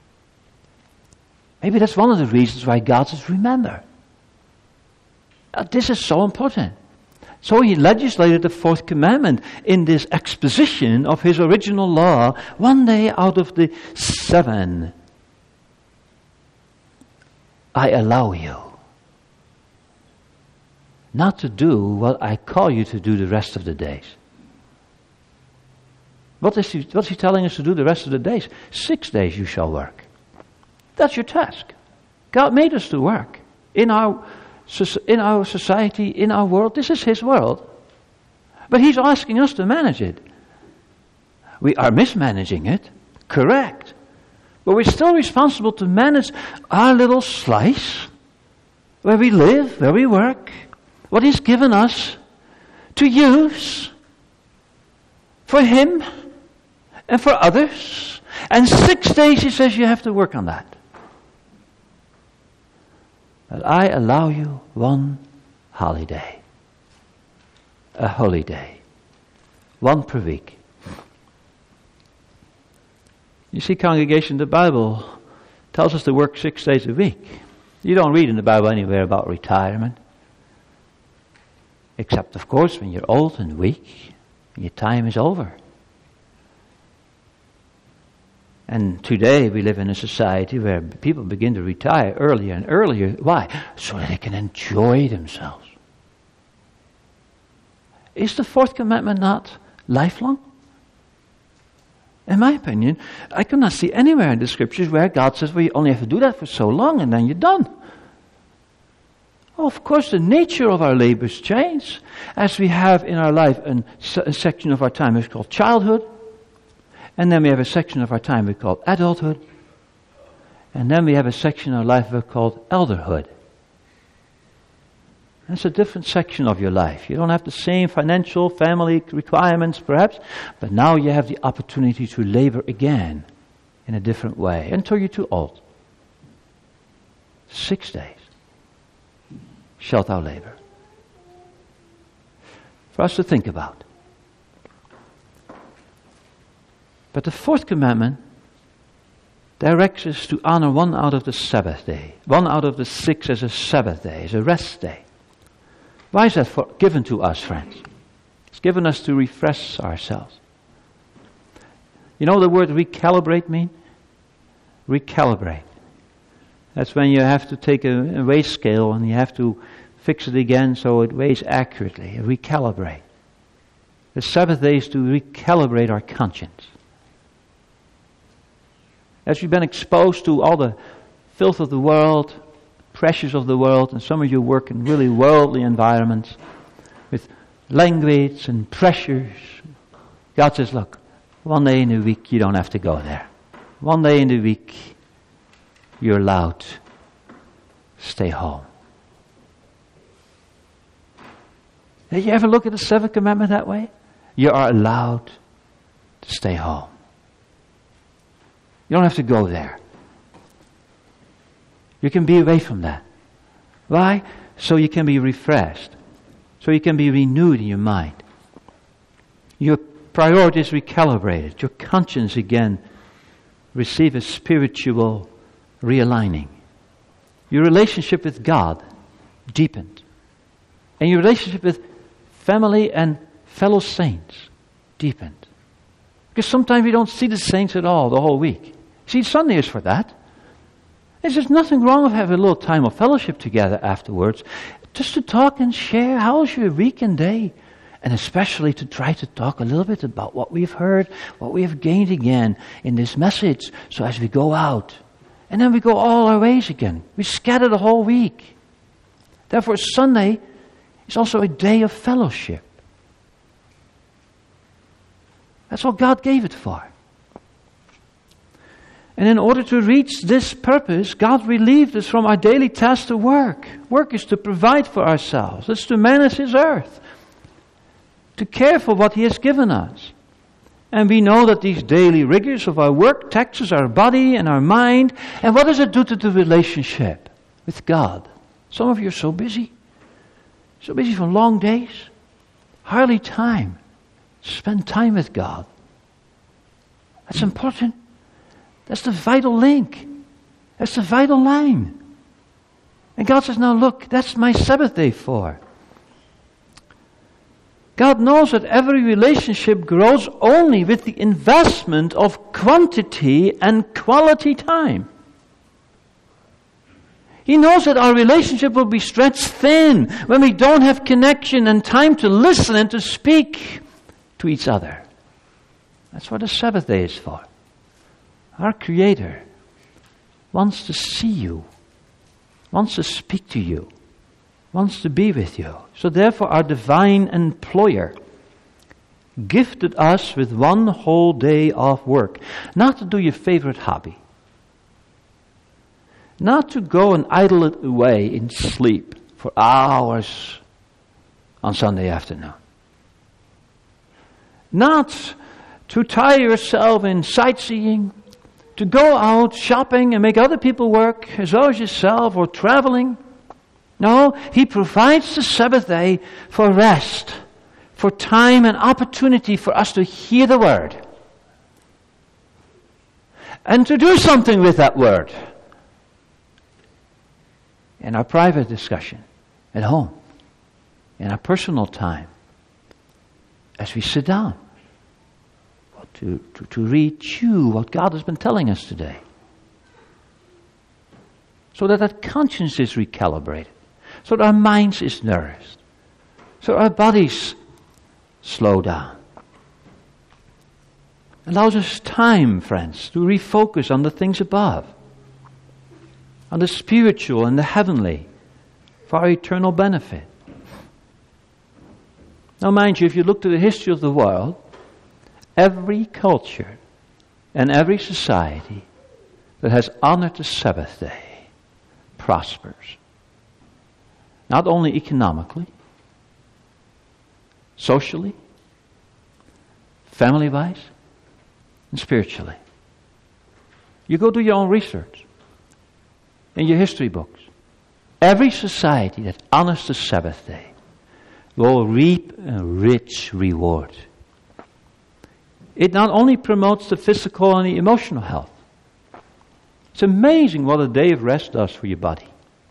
Maybe that's one of the reasons why God says, remember. Uh, this is so important. So he legislated the fourth commandment in this exposition of his original law, one day out of the seven. I allow you not to do what I call you to do the rest of the days. What is he, what's he telling us to do the rest of the days? Six days you shall work. That's your task. God made us to work. In our, in our society, in our world, this is his world. But he's asking us to manage it. We are mismanaging it, correct. But we're still responsible to manage our little slice, where we live, where we work, what he's given us to use for him and for others. And six days, he says, you have to work on that. But I allow you one holiday, a holy day, one per week. You see, congregation, the Bible tells us to work six days a week. You don't read in the Bible anywhere about retirement. Except, of course, when you're old and weak, and your time is over. And today we live in a society where people begin to retire earlier and earlier. Why? So that they can enjoy themselves. Is the fourth commandment not lifelong? In my opinion, I cannot see anywhere in the scriptures where God says, well, you only have to do that for so long and then you're done. Oh, of course, the nature of our labors change. As we have in our life an, a section of our time is called childhood. And then we have a section of our time we call adulthood. And then we have a section of our life we called elderhood. That's a different section of your life. You don't have the same financial, family requirements perhaps, but now you have the opportunity to labor again in a different way until you're too old. Six days shalt thou labor. For us to think about. But the fourth commandment directs us to honor one out of the Sabbath day, one out of the six as a Sabbath day, as a rest day. Why is that for, given to us, friends? It's given us to refresh ourselves. You know the word recalibrate mean? Recalibrate. That's when you have to take a, a weigh scale and you have to fix it again so it weighs accurately. Recalibrate. The Sabbath day is to recalibrate our conscience. As you've been exposed to all the filth of the world, pressures of the world, and some of you work in really worldly environments with language and pressures, God says, look, one day in a week you don't have to go there. One day in the week you're allowed to stay home. Did you ever look at the seventh commandment that way? You are allowed to stay home. You don't have to go there. You can be away from that. Why? So you can be refreshed. So you can be renewed in your mind. Your priorities recalibrated. Your conscience again receive a spiritual realigning. Your relationship with God deepened. And your relationship with family and fellow saints deepened. Because sometimes we don't see the saints at all the whole week. See, Sunday is for that. There's just nothing wrong with having a little time of fellowship together afterwards. Just to talk and share how's your week and day. And especially to try to talk a little bit about what we've heard, what we have gained again in this message. So as we go out, and then we go all our ways again. We scatter the whole week. Therefore Sunday is also a day of fellowship. That's what God gave it for. And in order to reach this purpose, God relieved us from our daily task to work. Work is to provide for ourselves. It's to manage His earth. To care for what He has given us. And we know that these daily rigors of our work taxes our body and our mind. And what does it do to the relationship with God? Some of you are so busy. So busy for long days. Hardly time. Spend time with God. That's important. That's the vital link. That's the vital line. And God says, now look, that's my Sabbath day for. God knows that every relationship grows only with the investment of quantity and quality time. He knows that our relationship will be stretched thin when we don't have connection and time to listen and to speak to each other. That's what the Sabbath day is for. Our Creator wants to see you, wants to speak to you, wants to be with you. So therefore our divine employer gifted us with one whole day of work. Not to do your favorite hobby. Not to go and idle it away in sleep for hours on Sunday afternoon. Not to tire yourself in sightseeing, to go out shopping and make other people work as well as yourself, or traveling. No, He provides the Sabbath day for rest, for time and opportunity for us to hear the Word. And to do something with that Word. In our private discussion, at home, in our personal time, as we sit down. To, to, to read, chew what God has been telling us today. So that that conscience is recalibrated. So that our minds is nourished. So our bodies slow down. Allows us time, friends, to refocus on the things above. On the spiritual and the heavenly. For our eternal benefit. Now mind you, if you look to the history of the world, every culture and every society that has honored the Sabbath day prospers. Not only economically, socially, family-wise, and spiritually. You go do your own research in your history books. Every society that honors the Sabbath day will reap a rich reward. It not only promotes the physical and the emotional health. It's amazing what a day of rest does for your body.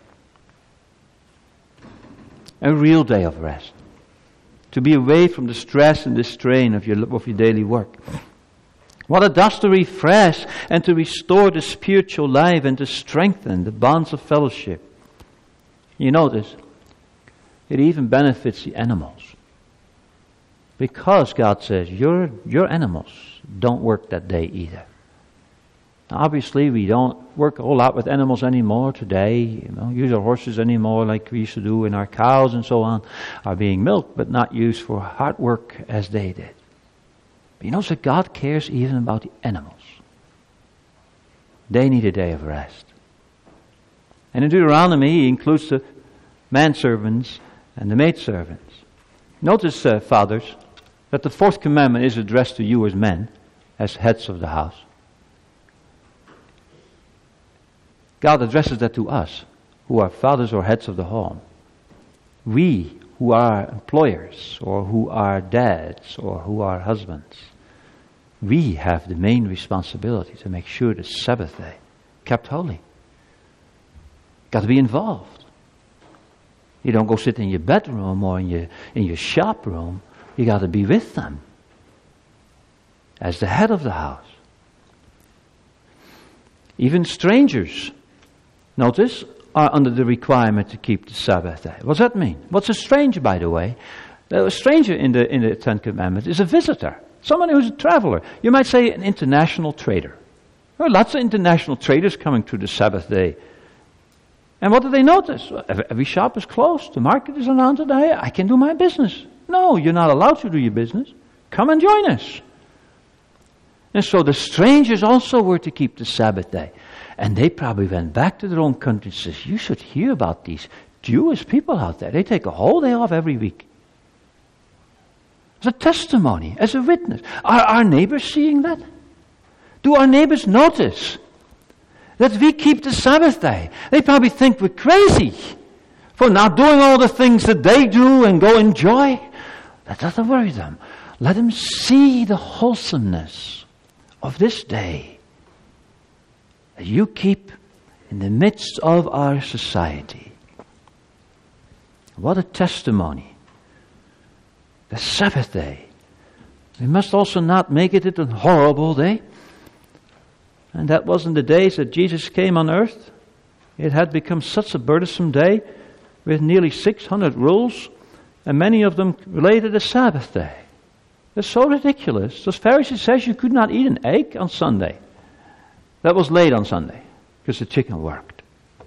A real day of rest. To be away from the stress and the strain of your, of your daily work. What it does to refresh and to restore the spiritual life and to strengthen the bonds of fellowship. You notice, it even benefits the animals. Because God says, your, your animals don't work that day either. Now, obviously, we don't work a whole lot with animals anymore today. You know, use our horses anymore like we used to do, and our cows and so on are being milked, but not used for hard work as they did. But you notice that God cares even about the animals. They need a day of rest. And in Deuteronomy, he includes the manservants and the maidservants. Notice, uh, fathers, that the fourth commandment is addressed to you as men, as heads of the house. God addresses that to us, who are fathers or heads of the home. We, who are employers, or who are dads, or who are husbands, we have the main responsibility to make sure the Sabbath day kept holy. Got to be involved. You don't go sit in your bedroom or in your in your shop room. You got to be with them as the head of the house. Even strangers, notice, are under the requirement to keep the Sabbath day. What does that mean? What's a stranger, by the way? A stranger in the in the Ten Commandments is a visitor, someone who's a traveler. You might say an international trader. There are lots of international traders coming to the Sabbath day. And what do they notice? Every shop is closed. The market isn't on today. I can do my business. No, you're not allowed to do your business. Come and join us. And so the strangers also were to keep the Sabbath day. And they probably went back to their own country and says, you should hear about these Jewish people out there. They take a whole day off every week. As a testimony, as a witness. Are our neighbors seeing that? Do our neighbors notice that we keep the Sabbath day? They probably think we're crazy for not doing all the things that they do and go enjoy. That doesn't worry them. Let them see the wholesomeness of this day that you keep in the midst of our society. What a testimony. The Sabbath day. We must also not make it a horrible day. And that wasn't the days that Jesus came on earth. It had become such a burdensome day with nearly six hundred rules, and many of them related to the Sabbath day. They're so ridiculous. The Pharisee says you could not eat an egg on Sunday. That was late on Sunday, because the chicken worked.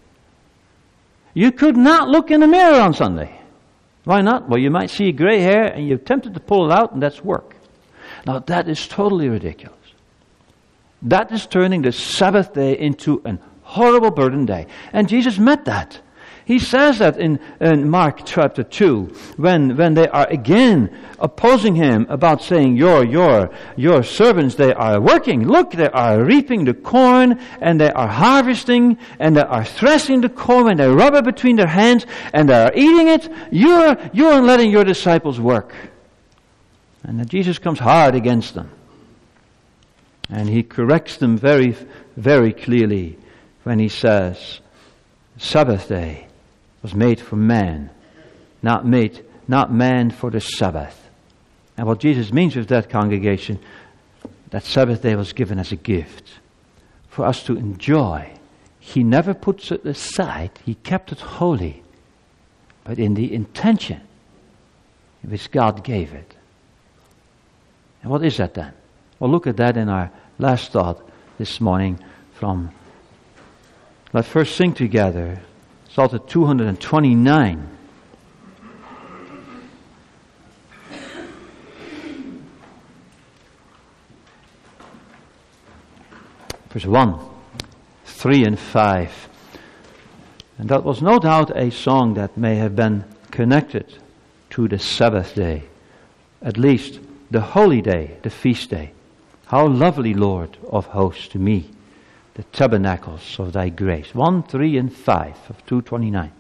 You could not look in the mirror on Sunday. Why not? Well, you might see gray hair, and you're tempted to pull it out, and that's work. Now, that is totally ridiculous. That is turning the Sabbath day into a horrible burden day. And Jesus met that. He says that in, in Mark chapter two, when, when they are again opposing him about saying, your, your, your servants, they are working. Look, they are reaping the corn, and they are harvesting, and they are threshing the corn, and they rub it between their hands, and they are eating it. You're, you're letting your disciples work. And then Jesus comes hard against them. And he corrects them very, very clearly when he says, Sabbath day was made for man, not made, not man for the Sabbath. And what Jesus means with that, congregation, that Sabbath day was given as a gift for us to enjoy. He never puts it aside. He kept it holy, but in the intention in which God gave it. And what is that then? Well, look at that in our last thought this morning from, let's first sing together, Psalter two hundred twenty-nine. Verse one, three and five. And that was no doubt a song that may have been connected to the Sabbath day, at least the holy day, the feast day. How lovely, Lord of hosts, to me, the tabernacles of thy grace. one, three, and five of two twenty-nine.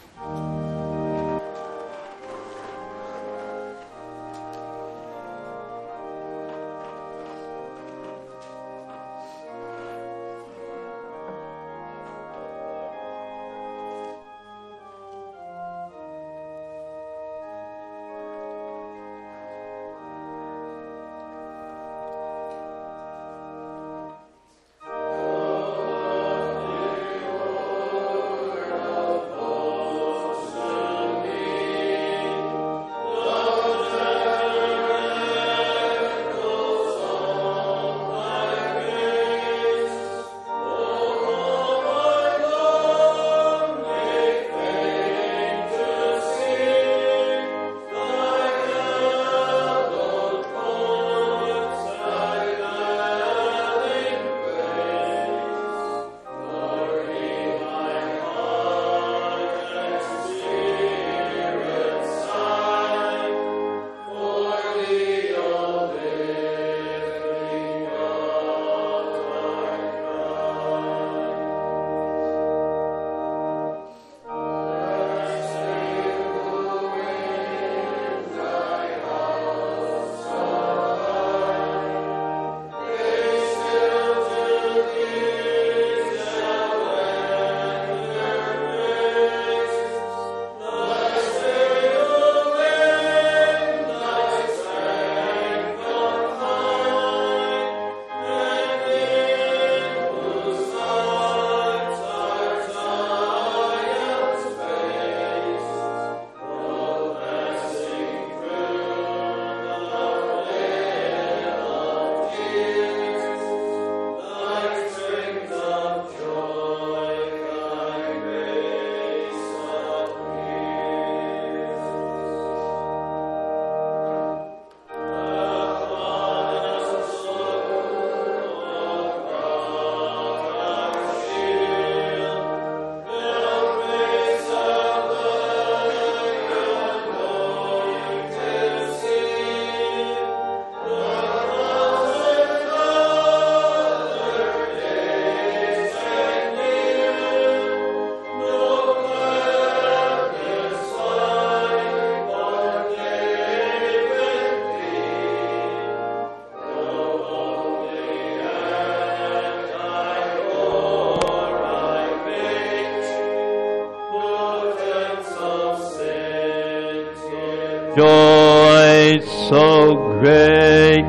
Joy so great.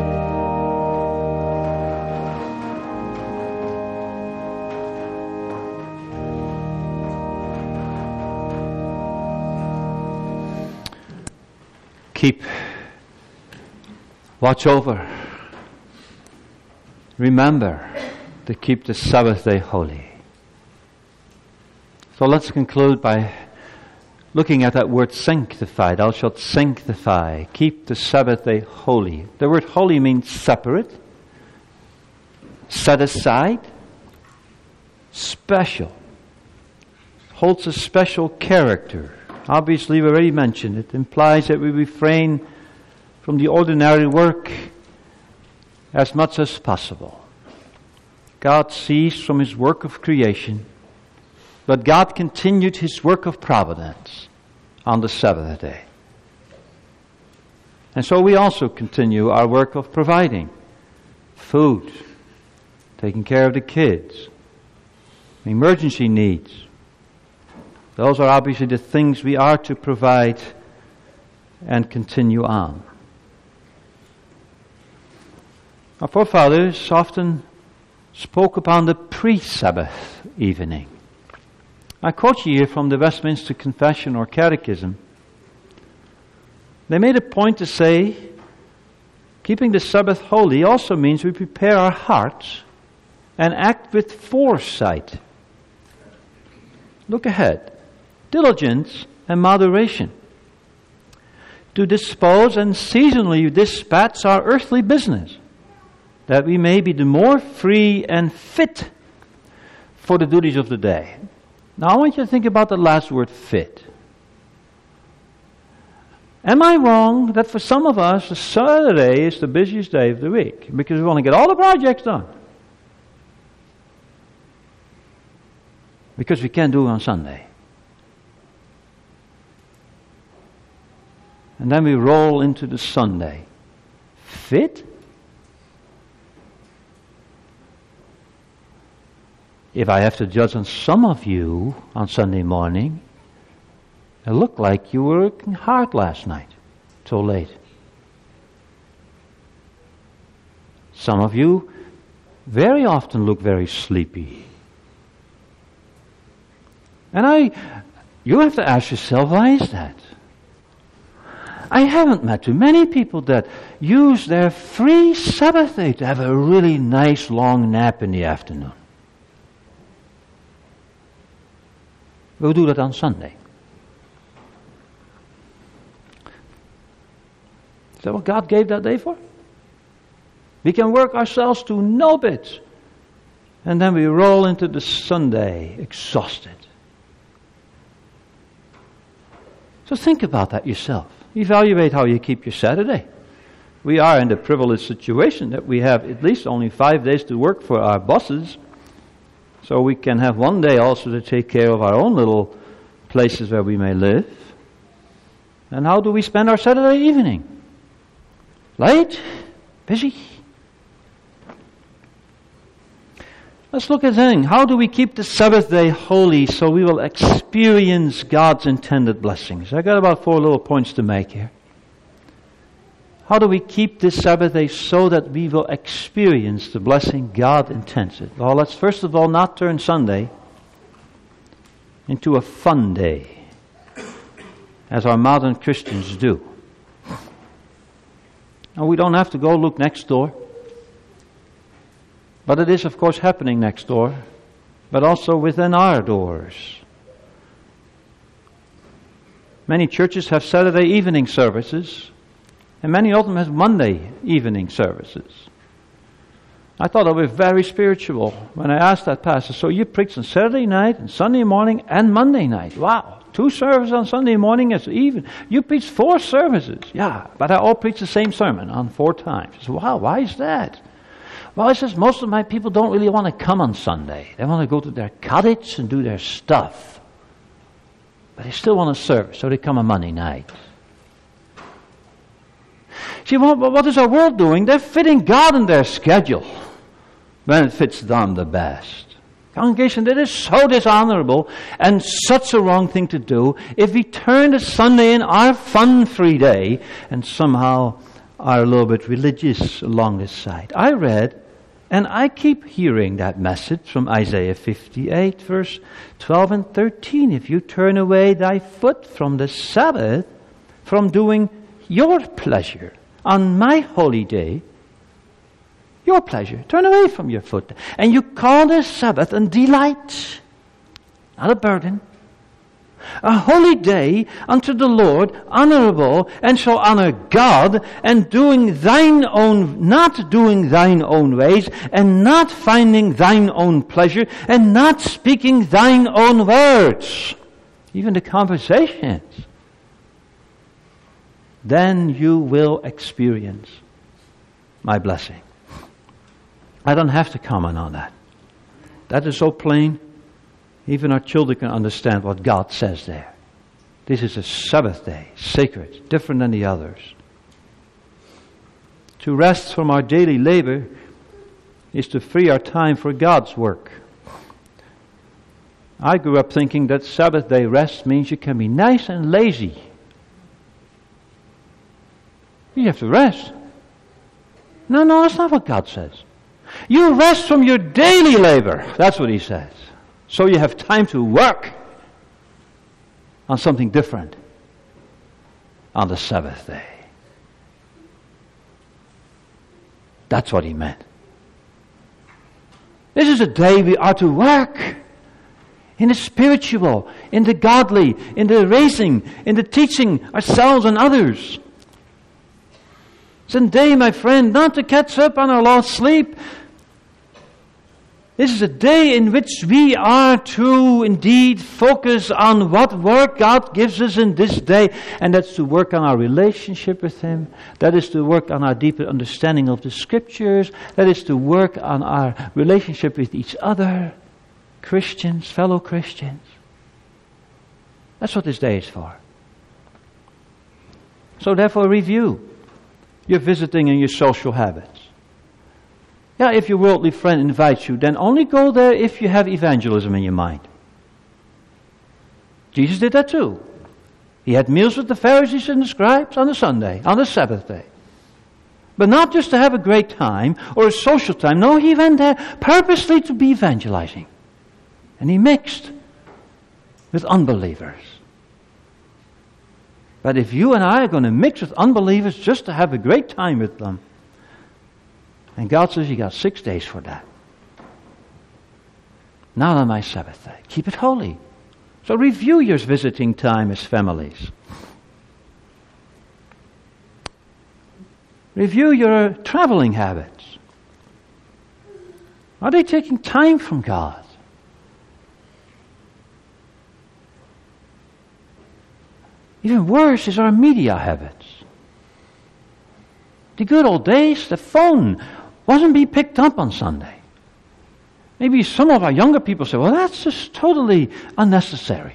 Keep watch over. Remember to keep the Sabbath day holy. So let's conclude by looking at that word sanctify. Thou shalt sanctify. Keep the Sabbath day holy. The word holy means separate, set aside, special. Holds a special character. Obviously, we already mentioned it. Implies that we refrain from the ordinary work as much as possible. God ceased from His work of creation, but God continued His work of providence on the Sabbath day. And so we also continue our work of providing food, taking care of the kids, emergency needs. Those are obviously the things we are to provide and continue on. Our forefathers often spoke upon the pre-Sabbath evening. I quote you here from the Westminster Confession or Catechism. They made a point to say, keeping the Sabbath holy also means we prepare our hearts and act with foresight. Look ahead. Diligence and moderation. To dispose and seasonally dispatch our earthly business, that we may be the more free and fit for the duties of the day. Now I want you to think about the last word, fit. Am I wrong that for some of us, the Saturday is the busiest day of the week because we want to get all the projects done? Because we can't do it on Sunday. And then we roll into the Sunday. Fit? If I have to judge on some of you on Sunday morning, it looked like you were working hard last night, till late. Some of you very often look very sleepy. And I, you have to ask yourself, why is that? I haven't met too many people that use their free Sabbath day to have a really nice long nap in the afternoon. We'll do that on Sunday. Is that what God gave that day for? We can work ourselves to no bits. And then we roll into the Sunday exhausted. So think about that yourself. Evaluate how you keep your Saturday. We are in the privileged situation that we have at least only five days to work for our bosses. So we can have one day also to take care of our own little places where we may live. And how do we spend our Saturday evening? Late? Busy? Let's look at thing. How do we keep the Sabbath day holy so we will experience God's intended blessings? I got about four little points to make here. How do we keep this Sabbath day so that we will experience the blessing God intends it? Well, let's first of all not turn Sunday into a fun day, as our modern Christians do. Now, we don't have to go look next door. But it is, of course, happening next door, but also within our doors. Many churches have Saturday evening services, and many of them have Monday evening services. I thought it was very spiritual when I asked that pastor, so you preach on Saturday night and Sunday morning and Monday night. Wow, two services on Sunday morning is even. You preach four services. Yeah, but I all preach the same sermon on four times. I said, wow, why is that? Well, it says most of my people don't really want to come on Sunday. They want to go to their cottage and do their stuff. But they still want to serve, so they come on Monday night. See, what, what is our world doing? They're fitting God in their schedule when it fits them the best. Congregation, that is so dishonorable and such a wrong thing to do if we turn the Sunday in our fun-free day and somehow are a little bit religious along this side. I read, and I keep hearing that message from Isaiah fifty-eight, verse twelve and thirteen. If you turn away thy foot from the Sabbath, from doing your pleasure on my holy day, your pleasure, turn away from your foot, and you call the Sabbath a delight, not a burden, a holy day unto the Lord, honorable, and shall honor God, and doing thine own, not doing thine own ways, and not finding thine own pleasure, and not speaking thine own words, even the conversations. Then you will experience my blessing. I don't have to comment on that. That is so plain. Even our children can understand what God says there. This is a Sabbath day, sacred, different than the others. To rest from our daily labor is to free our time for God's work. I grew up thinking that Sabbath day rest means you can be nice and lazy. You have to rest. No, no, that's not what God says. You rest from your daily labor. That's what He says. So you have time to work on something different on the Sabbath day. That's what He meant. This is a day we are to work in the spiritual, in the godly, in the raising, in the teaching ourselves and others. It's a day, my friend, not to catch up on our lost sleep. This is a day in which we are to indeed focus on what work God gives us in this day. And that's to work on our relationship with Him. That is to work on our deeper understanding of the Scriptures. That is to work on our relationship with each other, Christians, fellow Christians. That's what this day is for. So therefore review your visiting and your social habits. Yeah, if your worldly friend invites you, then only go there if you have evangelism in your mind. Jesus did that too. He had meals with the Pharisees and the scribes on a Sunday, on the Sabbath day. But not just to have a great time or a social time. No, he went there purposely to be evangelizing. And he mixed with unbelievers. But if you and I are going to mix with unbelievers just to have a great time with them, and God says you got six days for that. Not on my Sabbath day. Keep it holy. So review your visiting time as families. Review your traveling habits. Are they taking time from God? Even worse is our media habits. The good old days, the phone wasn't being picked up on Sunday. Maybe some of our younger people say, well, that's just totally unnecessary.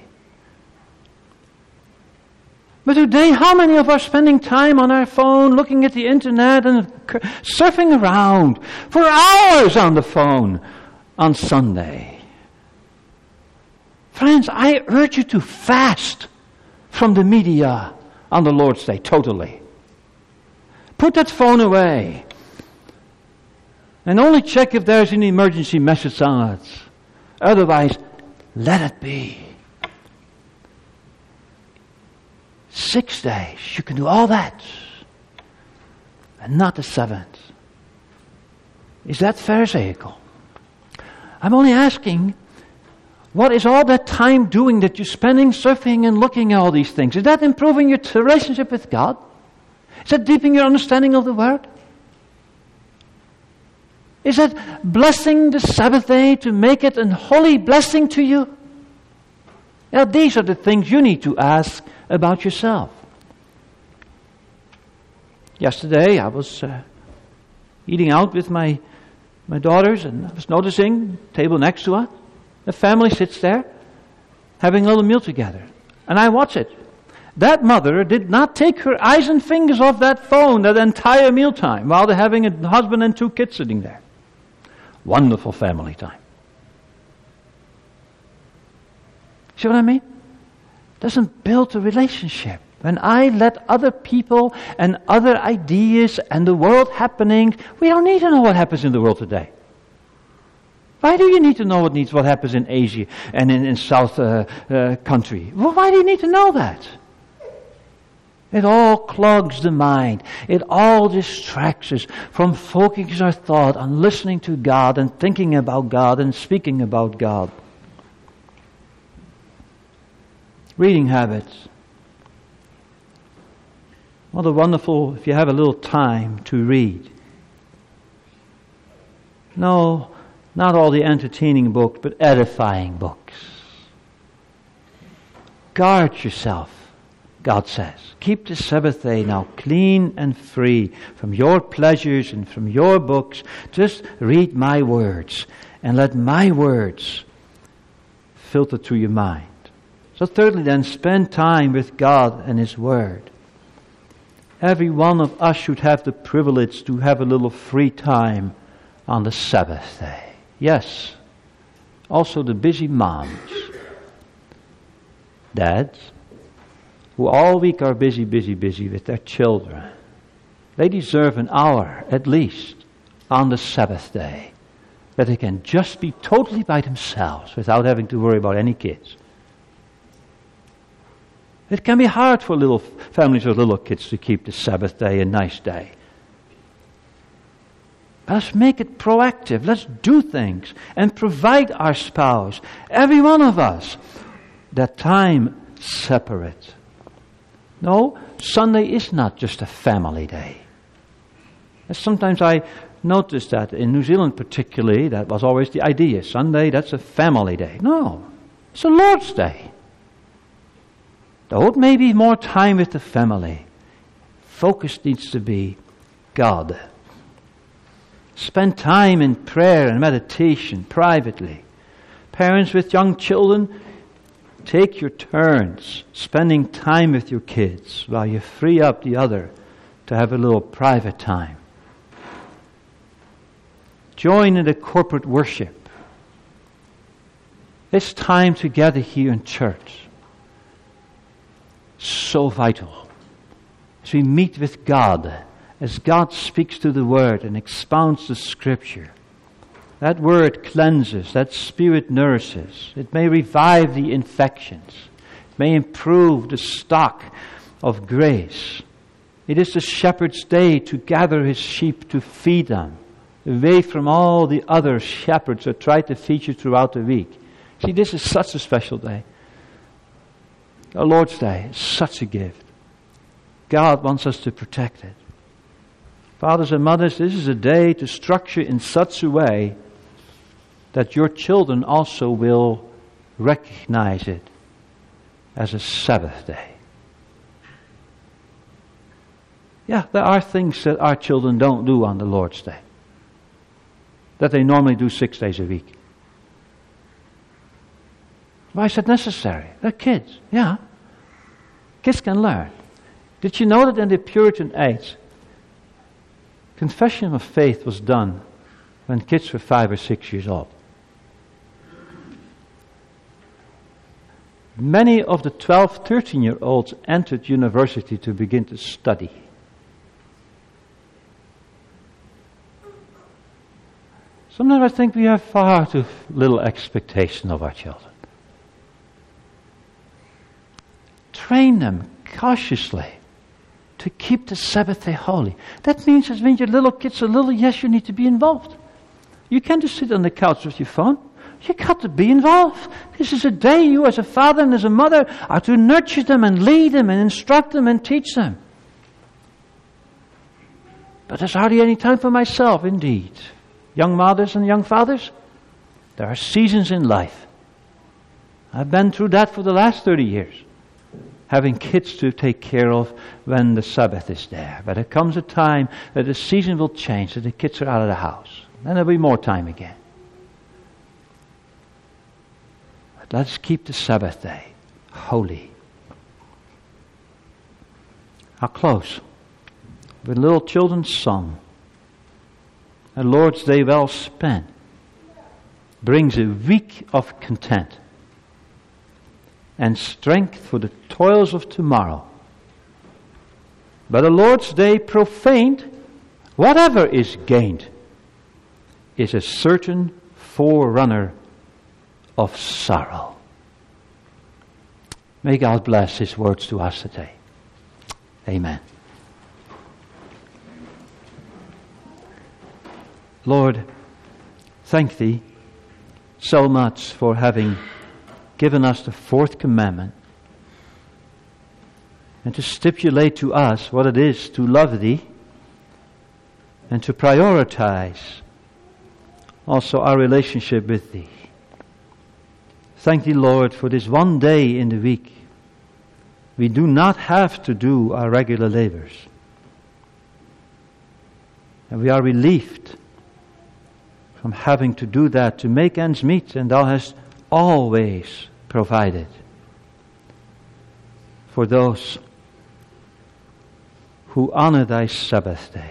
But today, how many of us are spending time on our phone, looking at the internet and surfing around for hours on the phone on Sunday? Friends, I urge you to fast from the media on the Lord's Day, totally. Put that phone away. And only check if there's an emergency message on it. Otherwise, let it be. Six days, you can do all that. And not the seventh. Is that pharisaical? I'm only asking, what is all that time doing that you're spending surfing and looking at all these things? Is that improving your relationship with God? Is that deepening your understanding of the Word? Is that blessing the Sabbath day to make it a holy blessing to you? Now, these are the things you need to ask about yourself. Yesterday, I was uh, eating out with my my daughters, and I was noticing the table next to us. The family sits there, having a little meal together, and I watch it. That mother did not take her eyes and fingers off that phone that entire mealtime while they're having a husband and two kids sitting there. Wonderful family time. See what I mean? Doesn't build a relationship. When I let other people and other ideas and the world happening, we don't need to know what happens in the world today. Why do you need to know what needs what happens in Asia and in, in South uh, uh, country? Well, why do you need to know that? It all clogs the mind. It all distracts us from focusing our thought on listening to God and thinking about God and speaking about God. Reading habits. What a wonderful, if you have a little time to read. No, not all the entertaining books, but edifying books. Guard yourself, God says. Keep the Sabbath day now clean and free from your pleasures and from your books. Just read my words and let my words filter through your mind. So thirdly then, spend time with God and His Word. Every one of us should have the privilege to have a little free time on the Sabbath day. Yes, also the busy moms, dads, who all week are busy, busy, busy with their children. They deserve an hour at least on the Sabbath day that they can just be totally by themselves without having to worry about any kids. It can be hard for little families with little kids to keep the Sabbath day a nice day. Let's make it proactive. Let's do things and provide our spouse, every one of us, that time separate. No, Sunday is not just a family day. And sometimes I noticed that in New Zealand particularly, that was always the idea. Sunday, that's a family day. No, it's a Lord's Day. Though it may be more time with the family, focus needs to be God. Spend time in prayer and meditation privately. Parents with young children, take your turns spending time with your kids while you free up the other to have a little private time. Join in the corporate worship. This time together here in church, so vital. As we meet with God, as God speaks to the Word and expounds the Scripture, that Word cleanses, that Spirit nourishes. It may revive the infections. It may improve the stock of grace. It is the shepherd's day to gather his sheep to feed them, away from all the other shepherds that try to feed you throughout the week. See, this is such a special day. Our Lord's Day is such a gift. God wants us to protect it. Fathers and mothers, this is a day to structure in such a way that your children also will recognize it as a Sabbath day. Yeah, there are things that our children don't do on the Lord's Day, that they normally do six days a week. Why is that necessary? They're kids. Yeah. Kids can learn. Did you know that in the Puritan age, confession of faith was done when kids were five or six years old? Many of the twelve, thirteen-year-olds entered university to begin to study. Sometimes I think we have far too little expectation of our children. Train them cautiously to keep the Sabbath day holy. That means that when your little kids are little, yes, you need to be involved. You can't just sit on the couch with your phone. You got to be involved. This is a day you as a father and as a mother are to nurture them and lead them and instruct them and teach them. But there's hardly any time for myself, indeed. Young mothers and young fathers, there are seasons in life. I've been through that for the last thirty years. Having kids to take care of when the Sabbath is there. But there comes a time that the season will change, that the kids are out of the house. Then there'll be more time again. But let's keep the Sabbath day holy. I'll close with a little children's song. A Lord's Day well spent brings a week of content and strength for the toils of tomorrow. But a Lord's Day profaned, whatever is gained, is a certain forerunner of sorrow. May God bless His words to us today. Amen. Lord, thank Thee so much for having given us the fourth commandment and to stipulate to us what it is to love Thee and to prioritize also our relationship with Thee. Thank Thee, Lord, for this one day in the week. We do not have to do our regular labors. And we are relieved from having to do that to make ends meet, and Thou hast always provided for those who honor Thy Sabbath day.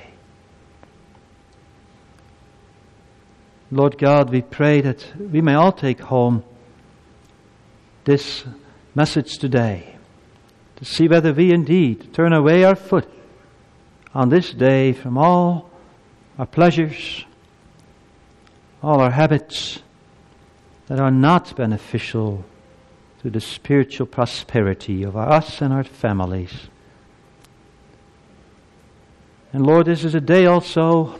Lord God, we pray that we may all take home this message today to see whether we indeed turn away our foot on this day from all our pleasures, all our habits that are not beneficial to the spiritual prosperity of us and our families. And Lord, this is a day also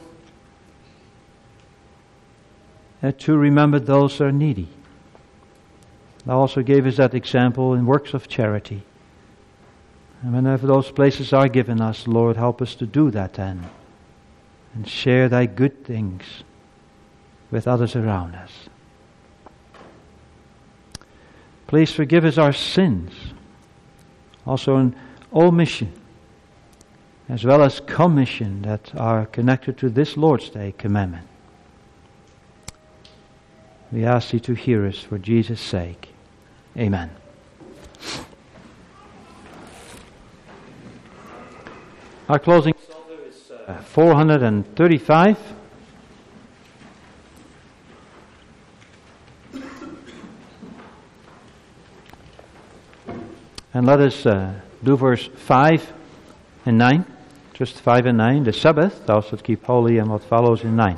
uh, to remember those that are needy. Thou also gave us that example in works of charity. And whenever those places are given us, Lord, help us to do that then. and share thy good things with others around us. Please forgive us our sins, also in omission, as well as commission that are connected to this Lord's Day commandment. We ask thee to hear us for Jesus' sake. Amen. Our closing psalter is uh, four hundred thirty-five. And let us uh, do verse five and nine. Just five and nine. The Sabbath thou shalt keep holy, and what follows in nine.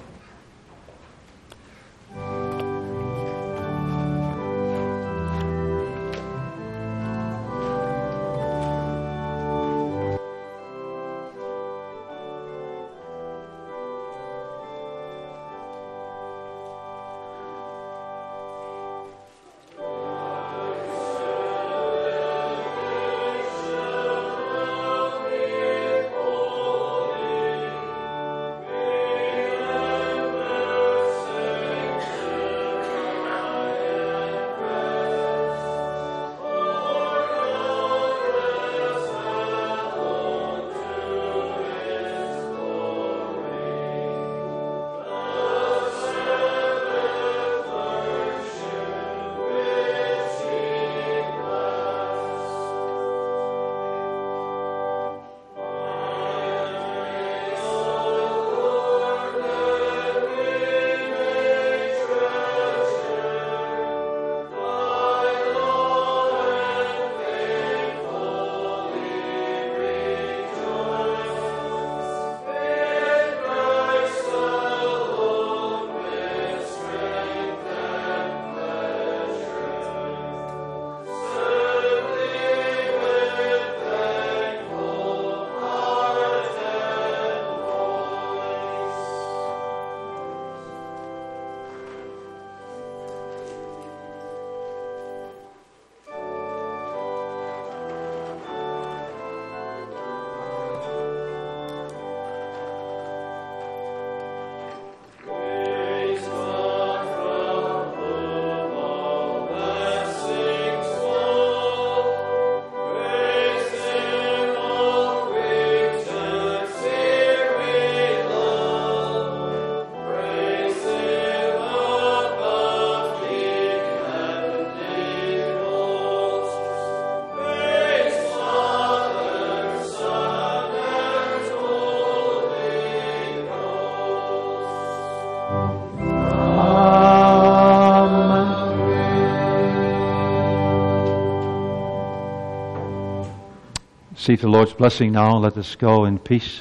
Receive the Lord's blessing now. Let us go in peace.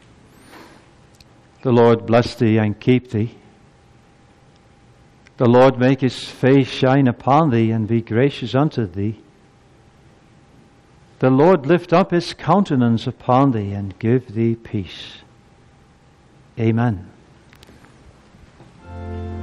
The Lord bless thee and keep thee. The Lord make his face shine upon thee and be gracious unto thee. The Lord lift up his countenance upon thee and give thee peace. Amen.